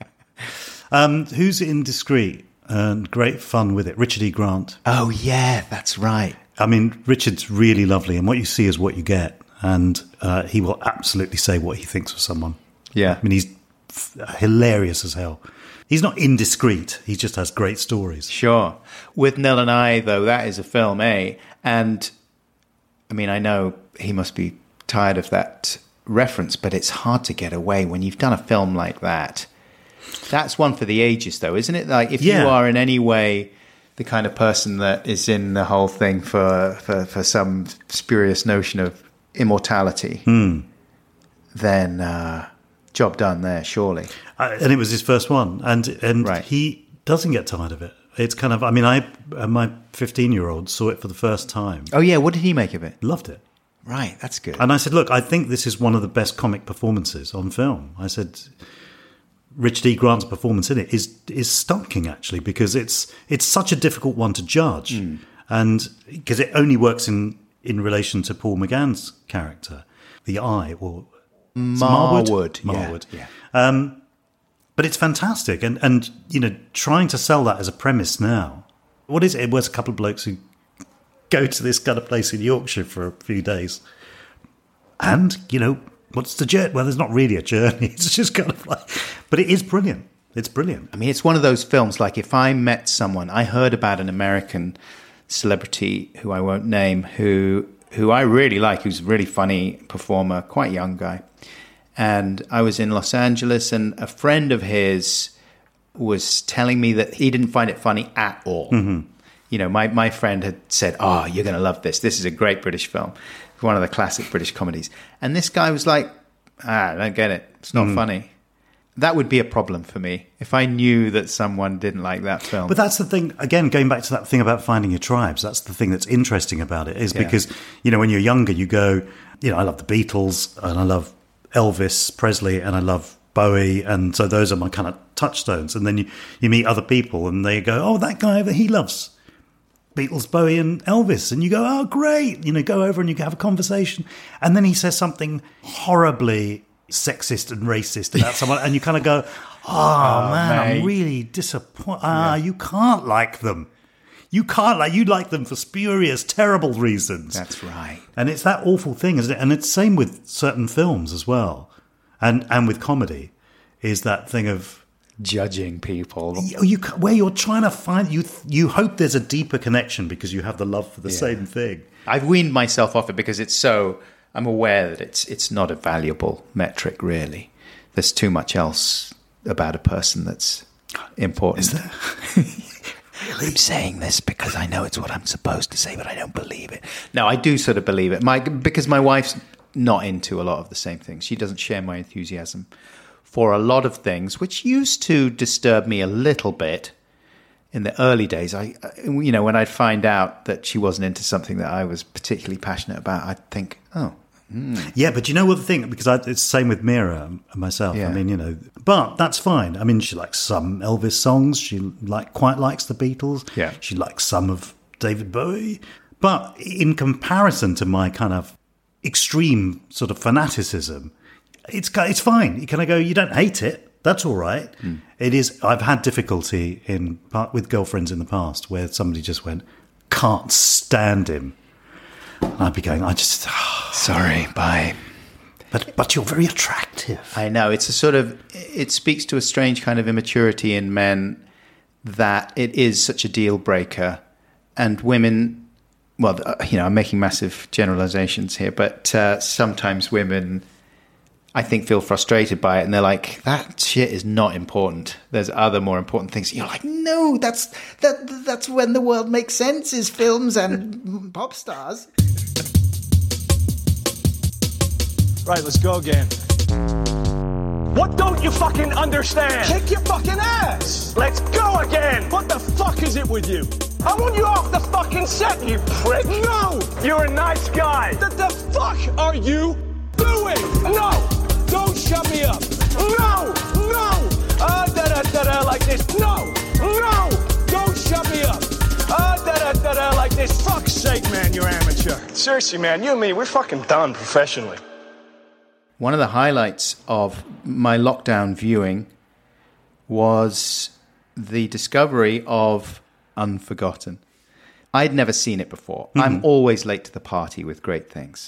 Um, who's indiscreet and great fun with it? Richard E. Grant. Oh, yeah, that's right. I mean, Richard's really lovely, and what you see is what you get. And uh, he will absolutely say what he thinks of someone. Yeah. I mean, he's f- hilarious as hell. He's not indiscreet. He just has great stories. Sure. With Nell and I, though, that is a film, eh? And, I mean, I know he must be tired of that reference, but it's hard to get away when you've done a film like that. That's one for the ages, though, isn't it? Like, if Yeah. you are in any way the kind of person that is in the whole thing for, for, for some spurious notion of immortality, Mm. then uh, job done there, surely. Uh, and it was his first one. And and Right. he doesn't get tired of it. It's kind of, I mean, I uh, my fifteen-year-old saw it for the first time. Oh, yeah, what did he make of it? Loved it. Right, that's good. And I said, look, I think this is one of the best comic performances on film. I said, Richard E. Grant's performance in it is is stunning, actually, because it's it's such a difficult one to judge. Mm. And because it only works in, in relation to Paul McGann's character, the eye, or Marwood. Marwood. Yeah, Marwood. yeah. Um, but it's fantastic. And, and, you know, trying to sell that as a premise now, what is it? It was a couple of blokes who go to this kind of place in Yorkshire for a few days. And, you know, what's the journey? Well, there's not really a journey. It's just kind of like, but it is brilliant. It's brilliant. I mean, it's one of those films, like if I met someone, I heard about an American celebrity who I won't name, who who I really like, who's a really funny performer, quite young guy. And I was in Los Angeles, and a friend of his was telling me that he didn't find it funny at all. Mm-hmm. You know, my, my friend had said, oh, you're going to love this. This is a great British film. It's one of the classic British comedies. And this guy was like, ah, I don't get it. It's not Mm. funny. That would be a problem for me if I knew that someone didn't like that film. But that's the thing, again, going back to that thing about finding your tribes, that's the thing that's interesting about it, is Yeah. because, you know, when you're younger, you go, you know, I love the Beatles, and I love Elvis Presley, and I love Bowie, and so those are my kind of touchstones. And then you, you meet other people, and they go, oh, that guy over, he loves Beatles, Bowie, and Elvis. And you go, oh, great. You know, go over and you have a conversation. And then he says something horribly sexist and racist about someone, and you kind of go, oh, Oh, man, mate. I'm really disappointed. Ah, you can't like them. You can't like, you like them for spurious, terrible reasons. That's right. And it's that awful thing, isn't it? And it's same with certain films as well. And and with comedy, is that thing of, Judging people. you, you where you're trying to find, you you hope there's a deeper connection because you have the love for the Yeah. same thing. I've weaned myself off it because it's so, I'm aware that it's it's not a valuable metric, really. There's too much else about a person that's important. Is there? I'm saying this because I know it's what I'm supposed to say, but I don't believe it. No, I do sort of believe it. My because my wife's not into a lot of the same things. She doesn't share my enthusiasm for a lot of things, which used to disturb me a little bit in the early days. I, you know, when I'd find out that she wasn't into something that I was particularly passionate about, I'd think, oh. Mm. Yeah, but you know what the thing, because I, it's the same with Mira and myself. Yeah. I mean, you know, but that's fine. I mean, she likes some Elvis songs. She like quite likes the Beatles. Yeah. She likes some of David Bowie. But in comparison to my kind of extreme sort of fanaticism, it's it's fine. You kind of go, you don't hate it. That's all right. Mm. It is. I've had difficulty in with girlfriends in the past where somebody just went, can't stand him. And I'd be going, I just... Oh, sorry, bye. But but you're very attractive. I know. It's a sort of... It speaks to a strange kind of immaturity in men that it is such a deal breaker. And women... Well, you know, I'm making massive generalizations here, but uh, sometimes women, I think, feel frustrated by it. And they're like, that shit is not important. There's other more important things. You're like, no, that's that. that's when the world makes sense, is films and pop stars. Right, let's go again. What don't you fucking understand? Kick your fucking ass! Let's go again! What the fuck is it with you? I want you off the fucking set, you prick! No! You're a nice guy! What the fuck are you doing? No! Don't shut me up! No! No! Ah, da-da-da-da like this! No! No! Don't shut me up! Ah, da-da-da-da like this! Fuck's sake, man, you're amateur. Seriously, man, you and me, we're fucking done professionally. One of the highlights of my lockdown viewing was the discovery of Unforgotten. I'd never seen it before. Mm-hmm. I'm always late to the party with great things.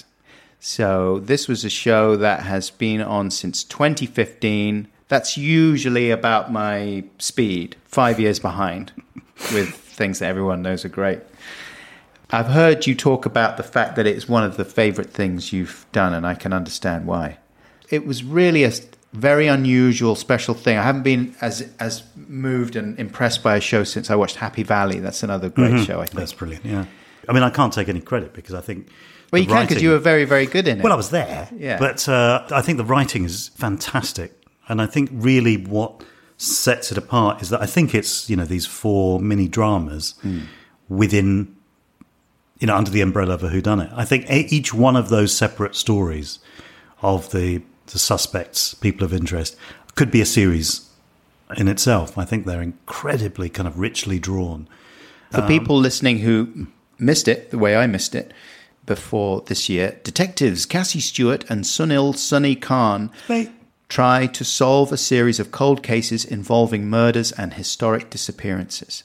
So this was a show that has been on since twenty fifteen. That's usually about my speed, five years behind with things that everyone knows are great. I've heard you talk about the fact that it's one of the favorite things you've done, and I can understand why. It was really a very unusual, special thing. I haven't been as as moved and impressed by a show since I watched Happy Valley. That's another great mm-hmm. show, I think. That's brilliant, yeah. I mean, I can't take any credit because I think... Well, you can because you were very, very good in it. Well, I was there, yeah. But uh, I think the writing is fantastic. And I think really what sets it apart is that I think it's, you know, these four mini dramas mm. within... you know, under the umbrella of a whodunit. I think each one of those separate stories of the the suspects, people of interest, could be a series in itself. I think they're incredibly kind of richly drawn. For um, people listening who missed it, the way I missed it before this year, detectives Cassie Stewart and Sunil Sunny Khan they, try to solve a series of cold cases involving murders and historic disappearances.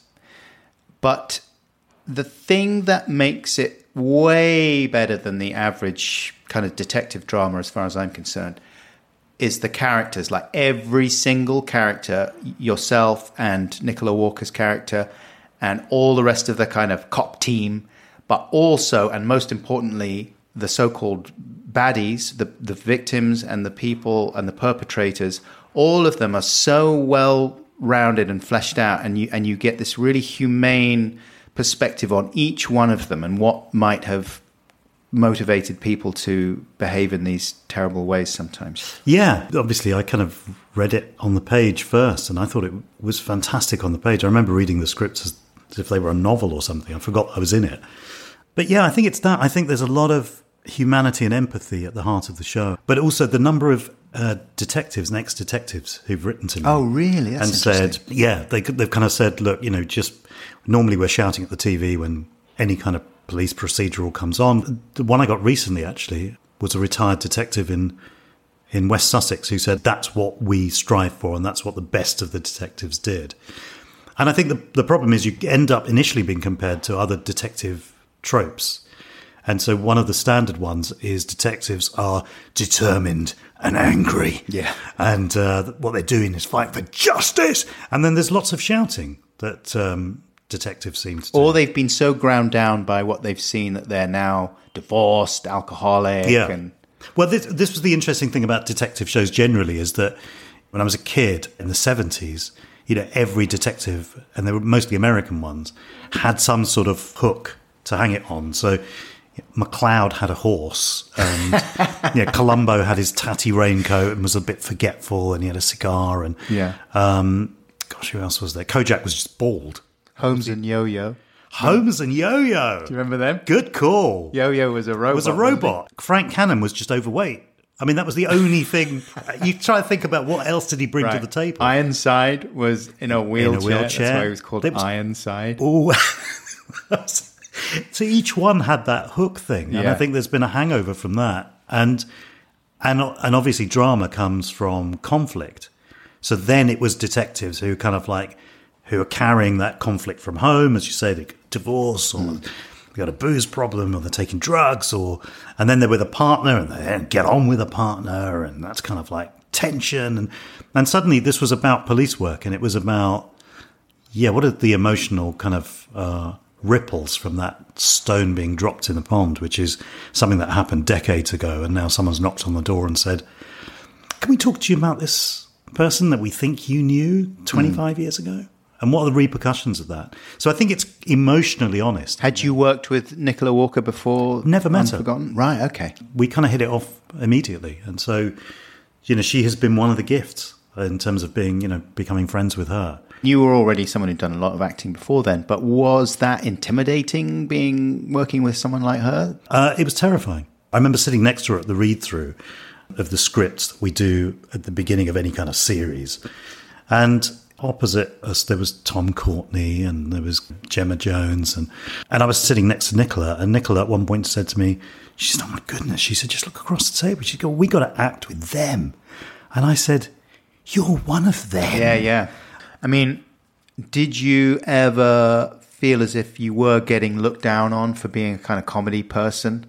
But the thing that makes it way better than the average kind of detective drama, as far as I'm concerned, is the characters. Like every single character, yourself and Nicola Walker's character, and all the rest of the kind of cop team, but also, and most importantly, the so-called baddies, the, the victims and the people and the perpetrators, all of them are so well rounded and fleshed out, and you and you get this really humane perspective on each one of them and what might have motivated people to behave in these terrible ways sometimes. Yeah, obviously I kind of read it on the page first and I thought it was fantastic on the page. I remember reading the scripts as, as if they were a novel or something. I forgot I was in it. But yeah, I think it's that. I think there's a lot of humanity and empathy at the heart of the show, but also the number of uh, detectives and ex-detectives who've written to me. Oh, really? That's and said, yeah, they, they've kind of said, look, you know, just normally we're shouting at the T V when any kind of police procedural comes on. The one I got recently, actually, was a retired detective in in West Sussex who said that's what we strive for and that's what the best of the detectives did. And I think the, the problem is you end up initially being compared to other detective tropes. And so one of the standard ones is detectives are determined and angry. Yeah. And uh, what they're doing is fight for justice. And then there's lots of shouting that um, detectives seem to do. Or they've been so ground down by what they've seen that they're now divorced, alcoholic. Yeah. And well, this, this was the interesting thing about detective shows generally is that when I was a kid in the seventies, you know, every detective, and they were mostly American ones, had some sort of hook to hang it on. So MacLeod had a horse, and you know, Columbo had his tatty raincoat and was a bit forgetful, and he had a cigar, and Yeah. um, gosh, who else was there? Kojak was just bald. Holmes and Yo-Yo. Holmes and Yo-Yo. Do you remember them? Good call. Yo-Yo was a robot. was a wasn't he? robot. Frank Cannon was just overweight. I mean, that was the only thing. You try to think about what else did he bring Right. to the table. Ironside was in a wheelchair. wheelchair. That's why he was called There was- Ironside. Oh, so each one had that hook thing, and Yeah. I think there's been a hangover from that, and and and obviously drama comes from conflict. So then it was detectives who kind of like who are carrying that conflict from home, as you say, they get divorce or Mm. they got a booze problem or they're taking drugs, or and then they're with a partner and they don't get on with a partner, and that's kind of like tension, and and suddenly this was about police work, and it was about yeah, what are the emotional kind of uh, ripples from that stone being dropped in the pond, which is something that happened decades ago, and now someone's knocked on the door and said, "Can we talk to you about this person that we think you knew twenty-five years ago?" And what are the repercussions of that? So I think it's emotionally honest. Had you worked with Nicola Walker before? Never met her. Unforgotten? Right, okay. We kind of hit it off immediately. And so, you know, she has been one of the gifts in terms of being, you know, becoming friends with her. You were already someone who'd done a lot of acting before then, but was that intimidating, being working with someone like her? Uh, it was terrifying. I remember sitting next to her at the read-through of the scripts that we do at the beginning of any kind of series. And opposite us, there was Tom Courtney and there was Gemma Jones. And, and I was sitting next to Nicola. And Nicola at one point said to me, she said, "Oh, my goodness." She said, "Just look across the table." She said, "We got to act with them." And I said, "You're one of them." Yeah, yeah. I mean, did you ever feel as if you were getting looked down on for being a kind of comedy person?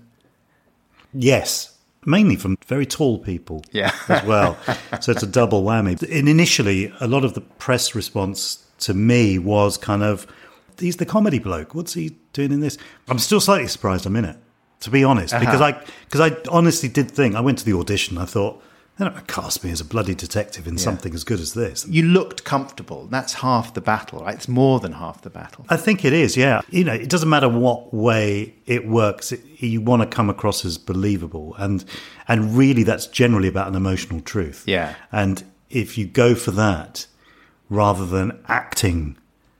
Yes, mainly from very tall people Yeah. as well. So it's a double whammy. And initially, a lot of the press response to me was kind of, "He's the comedy bloke. What's he doing in this?" I'm still slightly surprised I'm in it, to be honest, Uh-huh. because I because I honestly did think, I went to the audition, I thought, they're not going to cast me as a bloody detective in something as good as this. You looked comfortable. That's half the battle, right? It's more than half the battle. I think it is, yeah. You know, it doesn't matter what way it works. It, you want to come across as believable, and and really, that's generally about an emotional truth. Yeah. And if you go for that rather than acting,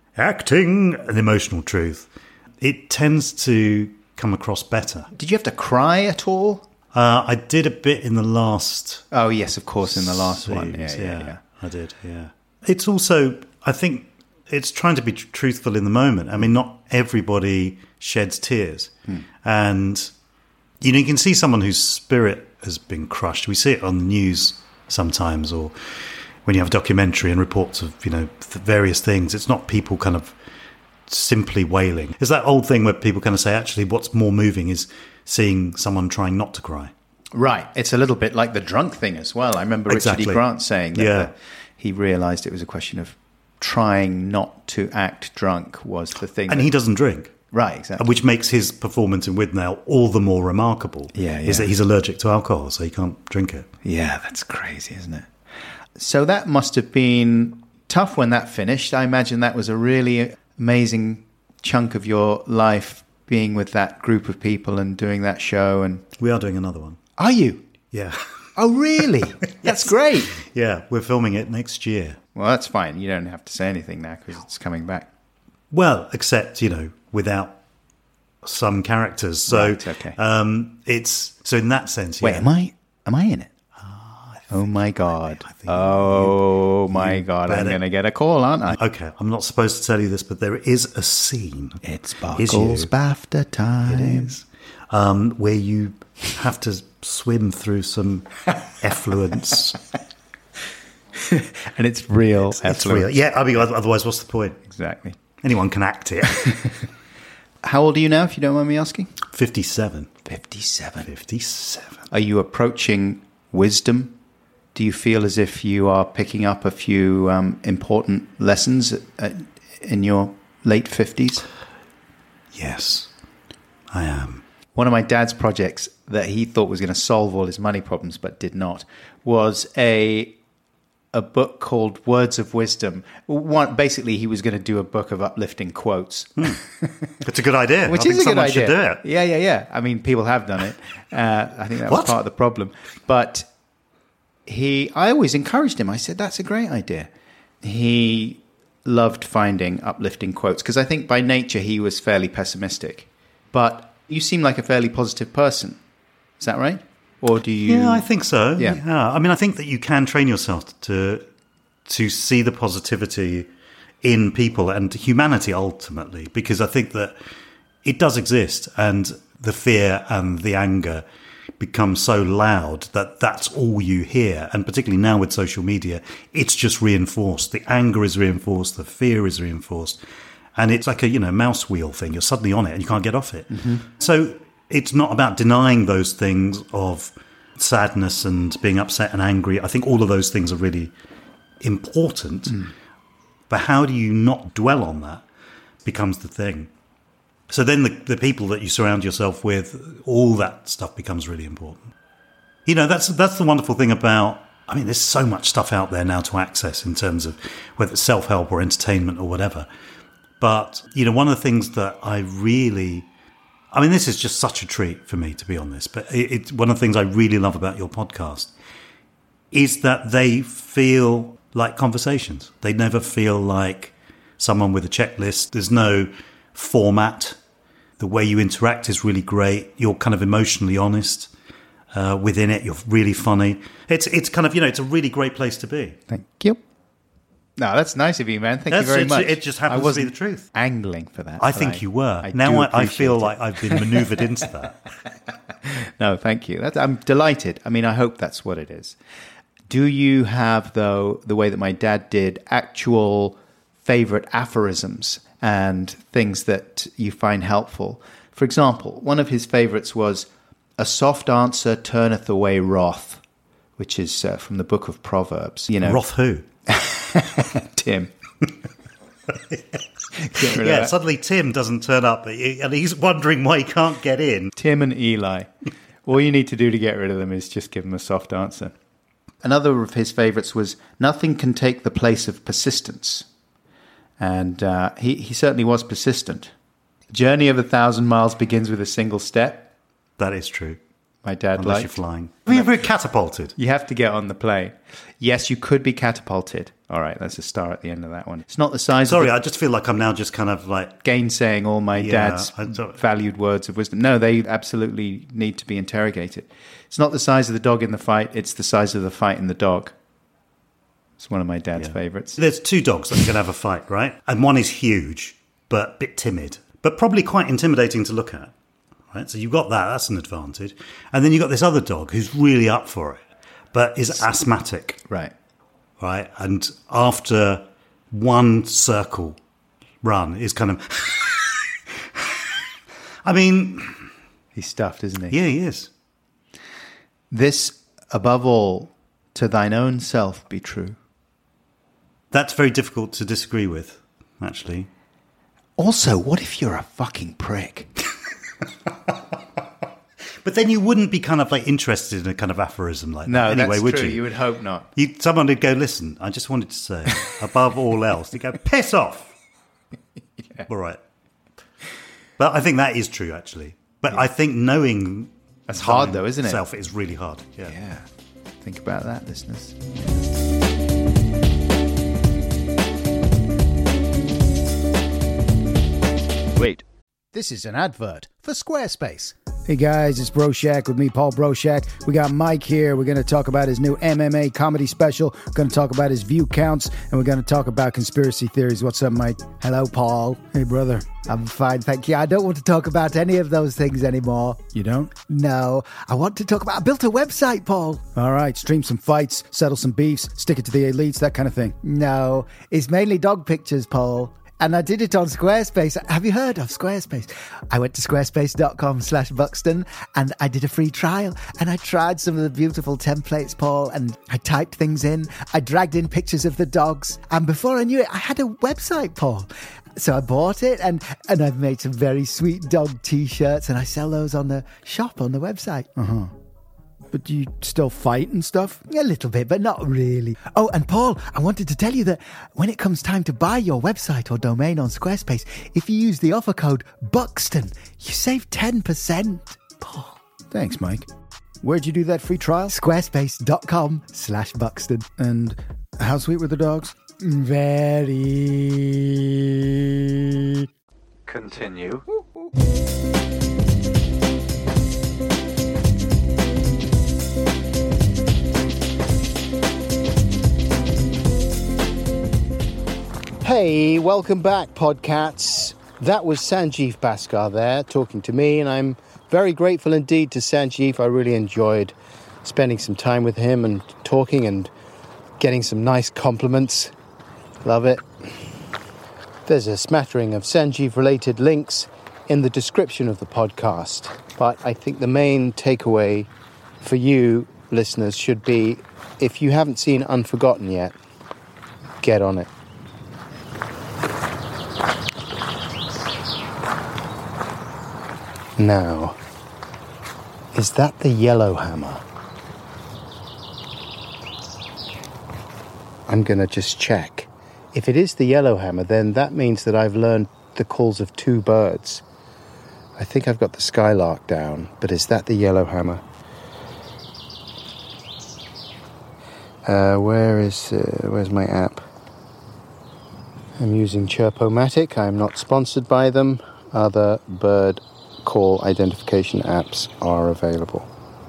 acting an emotional truth, it tends to come across better. Did you have to cry at all? Uh, I did a bit in the last. Oh, yes, of course, in the last one. Yeah, series, yeah, yeah. I did, yeah. It's also, I think, it's trying to be tr- truthful in the moment. I mean, not everybody sheds tears. Hmm. And, you know, you can see someone whose spirit has been crushed. We see it on the news sometimes, or when you have a documentary and reports of, you know, th- various things. It's not people kind of simply wailing. It's that old thing where people kind of say, actually, what's more moving is seeing someone trying not to cry. Right. It's a little bit like the drunk thing as well. I remember Exactly. Richard E. Grant saying that Yeah. the, he realised it was a question of trying not to act drunk was the thing. And that- he doesn't drink. Right, exactly. Which makes his performance in Withnail all the more remarkable. Yeah, Is yeah. that he's allergic to alcohol, so he can't drink it. Yeah, that's crazy, isn't it? So that must have been tough when that finished. I imagine that was a really amazing chunk of your life, being with that group of people and doing that show. And We are doing another one. are you? Yeah. Oh, really? That's great. Yeah, we're filming it next year. Well, that's fine. You don't have to say anything now because it's coming back. Well, except, you know, without some characters. So Right, okay. um, it's so in that sense, Wait, yeah. am I? Am I in it? Oh my god! Oh my god! I'm better- going to get a call, aren't I? Okay, I'm not supposed to tell you this, but there is a scene. It's Is Buckles you. BAFTA time. It is. Um, where you have to swim through some effluence. And it's real. It's effluence. real. Yeah, I mean, otherwise, what's the point? Exactly. Anyone can act it. How old are you now, if you don't mind me asking? fifty-seven. fifty-seven. fifty-seven. Are you approaching wisdom? Do you feel as if you are picking up a few um, important lessons uh, in your late fifties? Yes, I am. One of my dad's projects that he thought was going to solve all his money problems but did not was a a book called Words of Wisdom. One, basically, he was going to do a book of uplifting quotes. Hmm. It's a good idea. Which I is think a good someone idea. should do it. Yeah, yeah, yeah. I mean, people have done it. Uh, I think that was What? part of the problem. But he, I always encouraged him. I said, that's a great idea. He loved finding uplifting quotes because I think by nature he was fairly pessimistic. But you seem like a fairly positive person. Is that right? Or do you... Yeah, I think so. Yeah. yeah. I mean, I think that you can train yourself to to see the positivity in people and humanity ultimately, because I think that it does exist, and the fear and the anger become so loud that that's all you hear. And particularly now with social media, it's just reinforced. The anger is reinforced. The fear is reinforced. And it's like a, you know, mouse wheel thing. You're suddenly on it and you can't get off it. Mm-hmm. So it's not about denying those things of sadness and being upset and angry. I think all of those things are really important. Mm. But how do you not dwell on that becomes the thing. So then the, the people that you surround yourself with, all that stuff becomes really important. You know, that's that's the wonderful thing about, I mean, there's so much stuff out there now to access in terms of whether it's self-help or entertainment or whatever. But, you know, one of the things that I really, I mean, this is just such a treat for me, to be honest, but it, it's one of the things I really love about your podcast is that they feel like conversations. They never feel like someone with a checklist. There's no format. The way you interact is really great. You're kind of emotionally honest uh, within it. You're really funny. It's it's kind of, you know, it's a really great place to be. Thank you. No, that's nice of you, man. Thank That's, you very it's, much. It just happens I wasn't to be the truth. Angling for that. I but think I, you were. I now do I, I feel appreciate like it. I've been manoeuvred into that. No, thank you. That's, I'm delighted. I mean, I hope that's what it is. Do you have, though, the way that my dad did, actual favorite aphorisms and things that you find helpful? For example, one of his favorites was, "A soft answer turneth away wrath," which is uh, from the book of Proverbs. You know, Wrath who? Tim. Yeah, suddenly Tim doesn't turn up and he's wondering why he can't get in. Tim and Eli. All you need to do to get rid of them is just give them a soft answer. Another of his favorites was, "Nothing can take the place of persistence." And uh, he, he certainly was persistent. "The journey of a thousand miles begins with a single step." That is true. My dad Unless liked. you're flying. Have you ever been catapulted? You have to get on the plane. Yes, you could be catapulted. All right, that's a star at the end of that one. It's not the size Sorry, of the, I just feel like I'm now just kind of like... gainsaying all my Yeah, dad's I don't- valued words of wisdom. No, they absolutely need to be interrogated. It's not the size of the dog in the fight, it's the size of the fight in the dog. It's one of my dad's Yeah. favourites. There's two dogs that are going to have a fight, right? And one is huge, but a bit timid, but probably quite intimidating to look at. Right? So you've got that, that's an advantage. And then you've got this other dog who's really up for it, but is asthmatic. Right. Right? And after one circle run is kind of... I mean... He's stuffed, isn't he? Yeah, he is. "This, above all, to thine own self be true." That's very difficult to disagree with, actually. Also, what if you're a fucking prick? But then you wouldn't be kind of like interested in a kind of aphorism like No, that anyway, that's would true. you? You would hope not. You, someone would go, "Listen, I just wanted to say, above all else," you go, "Piss off." Yeah. All right. But I think that is true, actually. But yeah. I think knowing That's hard, though, isn't it? Self is really hard. Yeah. Yeah. Think about that, listeners. Wait. This is an advert for Squarespace. Hey guys, it's Broshak with me, Paul Broshak. We got Mike here. We're going to talk about his new M M A comedy special. We're going to talk about his view counts, and we're going to talk about conspiracy theories. What's up, Mike? Hello, Paul. Hey, brother. I'm fine, thank you. I don't want to talk about any of those things anymore. You don't? No. I want to talk about... I built a website, Paul. All right, stream some fights, settle some beefs, stick it to the elites, that kind of thing. No. It's mainly dog pictures, Paul. And I did it on Squarespace. Have you heard of Squarespace? I went to squarespace.com slash Buxton and I did a free trial. And I tried some of the beautiful templates, Paul, and I typed things in. I dragged in pictures of the dogs. And before I knew it, I had a website, Paul. So I bought it and, and I've made some very sweet dog T-shirts and I sell those on the shop on the website. Uh-huh. But do you still fight and stuff? A little bit, but not really. Oh, and Paul, I wanted to tell you that when it comes time to buy your website or domain on Squarespace, if you use the offer code Buxton, you save ten percent. Paul. Thanks, Mike. Where'd you do that free trial? Squarespace.com slash Buxton. And how sweet were the dogs? Very. Continue. Hey, welcome back, Podcats. That was Sanjeev Bhaskar there talking to me, and I'm very grateful indeed to Sanjeev. I really enjoyed spending some time with him and talking and getting some nice compliments. Love it. There's a smattering of Sanjeev-related links in the description of the podcast, but I think the main takeaway for you, listeners, should be if you haven't seen Unforgotten yet, get on it. Now, is that the Yellowhammer? I'm going to just check. If it is the Yellowhammer, then that means that I've learned the calls of two birds. I think I've got the Skylark down, but is that the Yellowhammer? Uh, where is, uh, where's my app? I'm using Chirpomatic. I'm not sponsored by them. Other bird call identification apps are available.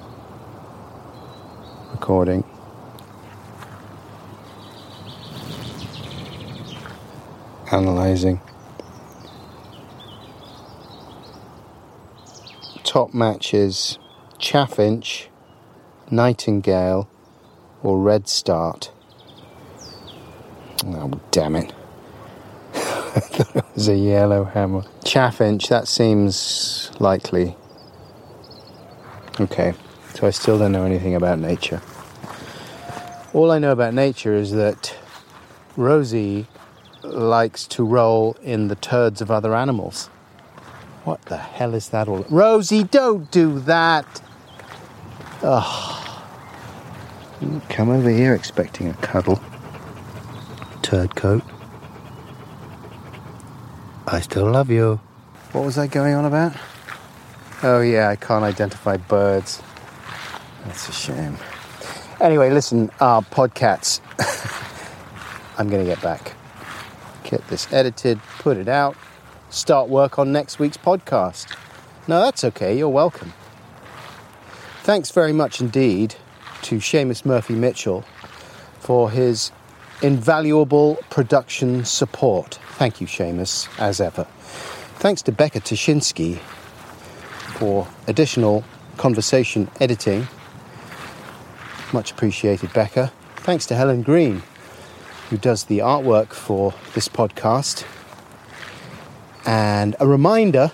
Recording. Analyzing. Top matches: Chaffinch, Nightingale, or Redstart. Oh, damn it. I thought it was a Yellowhammer. Chaffinch, that seems likely. Okay, so I still don't know anything about nature. All I know about nature is that Rosie likes to roll in the turds of other animals. What the hell is that all? Rosie, don't do that! Ugh. Come over here expecting a cuddle. Turd coat. I still love you. What was I going on about? Oh yeah, I can't identify birds. That's a shame. Anyway, listen, uh, Podcats. I'm going to get back. Get this edited, put it out, start work on next week's podcast. No, that's okay, you're welcome. Thanks very much indeed to Seamus Murphy-Mitchell for his invaluable production support. Thank you, Seamus, as ever. Thanks to Becca Tashinsky for additional conversation editing. Much appreciated, Becca. Thanks to Helen Green, who does the artwork for this podcast. And a reminder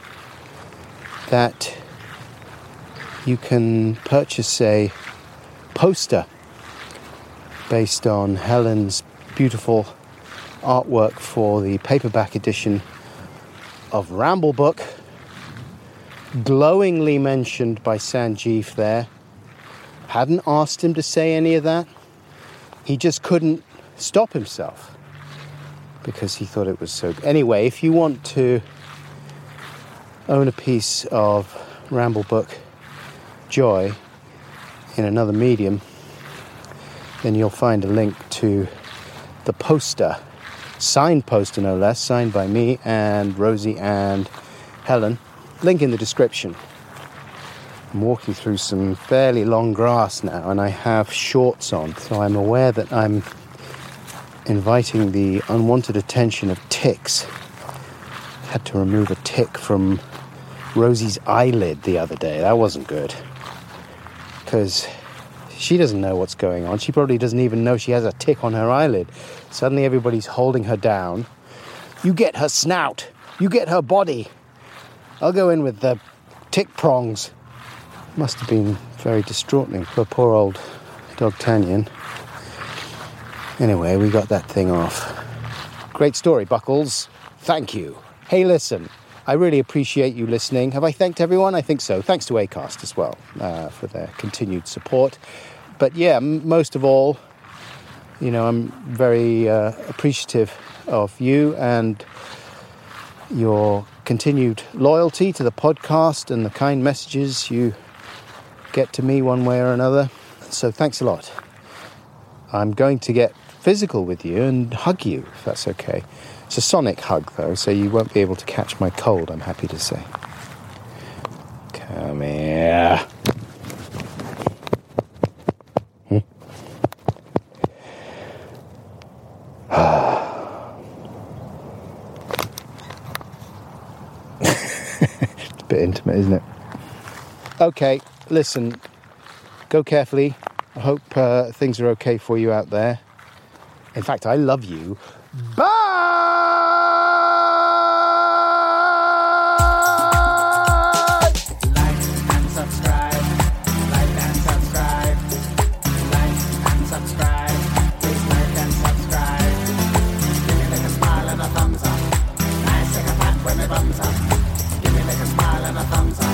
that you can purchase a poster based on Helen's beautiful artwork for the paperback edition of Ramble Book, glowingly mentioned by Sanjeev there. Hadn't asked him to say any of that. He just couldn't stop himself because he thought it was so good. Anyway, if you want to own a piece of Ramble Book joy in another medium, then you'll find a link to the poster, signed poster no less, signed by me and Rosie and Helen. Link in the description. I'm walking through some fairly long grass now and I have shorts on, so I'm aware that I'm inviting the unwanted attention of ticks. Had to remove a tick from Rosie's eyelid the other day. That wasn't good. Because she doesn't know what's going on. She probably doesn't even know she has a tick on her eyelid. Suddenly everybody's holding her down. You get her snout. You get her body. I'll go in with the tick prongs. Must have been very distraughting for poor old dog Tanyan. Anyway, we got that thing off. Great story, Buckles. Thank you. Hey, listen. I really appreciate you listening. Have I thanked everyone? I think so. Thanks to Acast as well uh, for their continued support. But yeah, m- most of all, you know, I'm very uh, appreciative of you and your continued loyalty to the podcast and the kind messages you get to me one way or another. So thanks a lot. I'm going to get physical with you and hug you, if that's okay. It's a sonic hug, though, so you won't be able to catch my cold, I'm happy to say. Come here. Hmm? It's a bit intimate, isn't it? Okay, listen, go carefully. I hope uh, things are okay for you out there. In fact, I love you. Bye! Like and subscribe. Like and subscribe. Like and subscribe. Please like and subscribe. Give me like a smile and a thumbs up. Nice like a pat when it thumbs up. Give me like a smile and a thumbs up.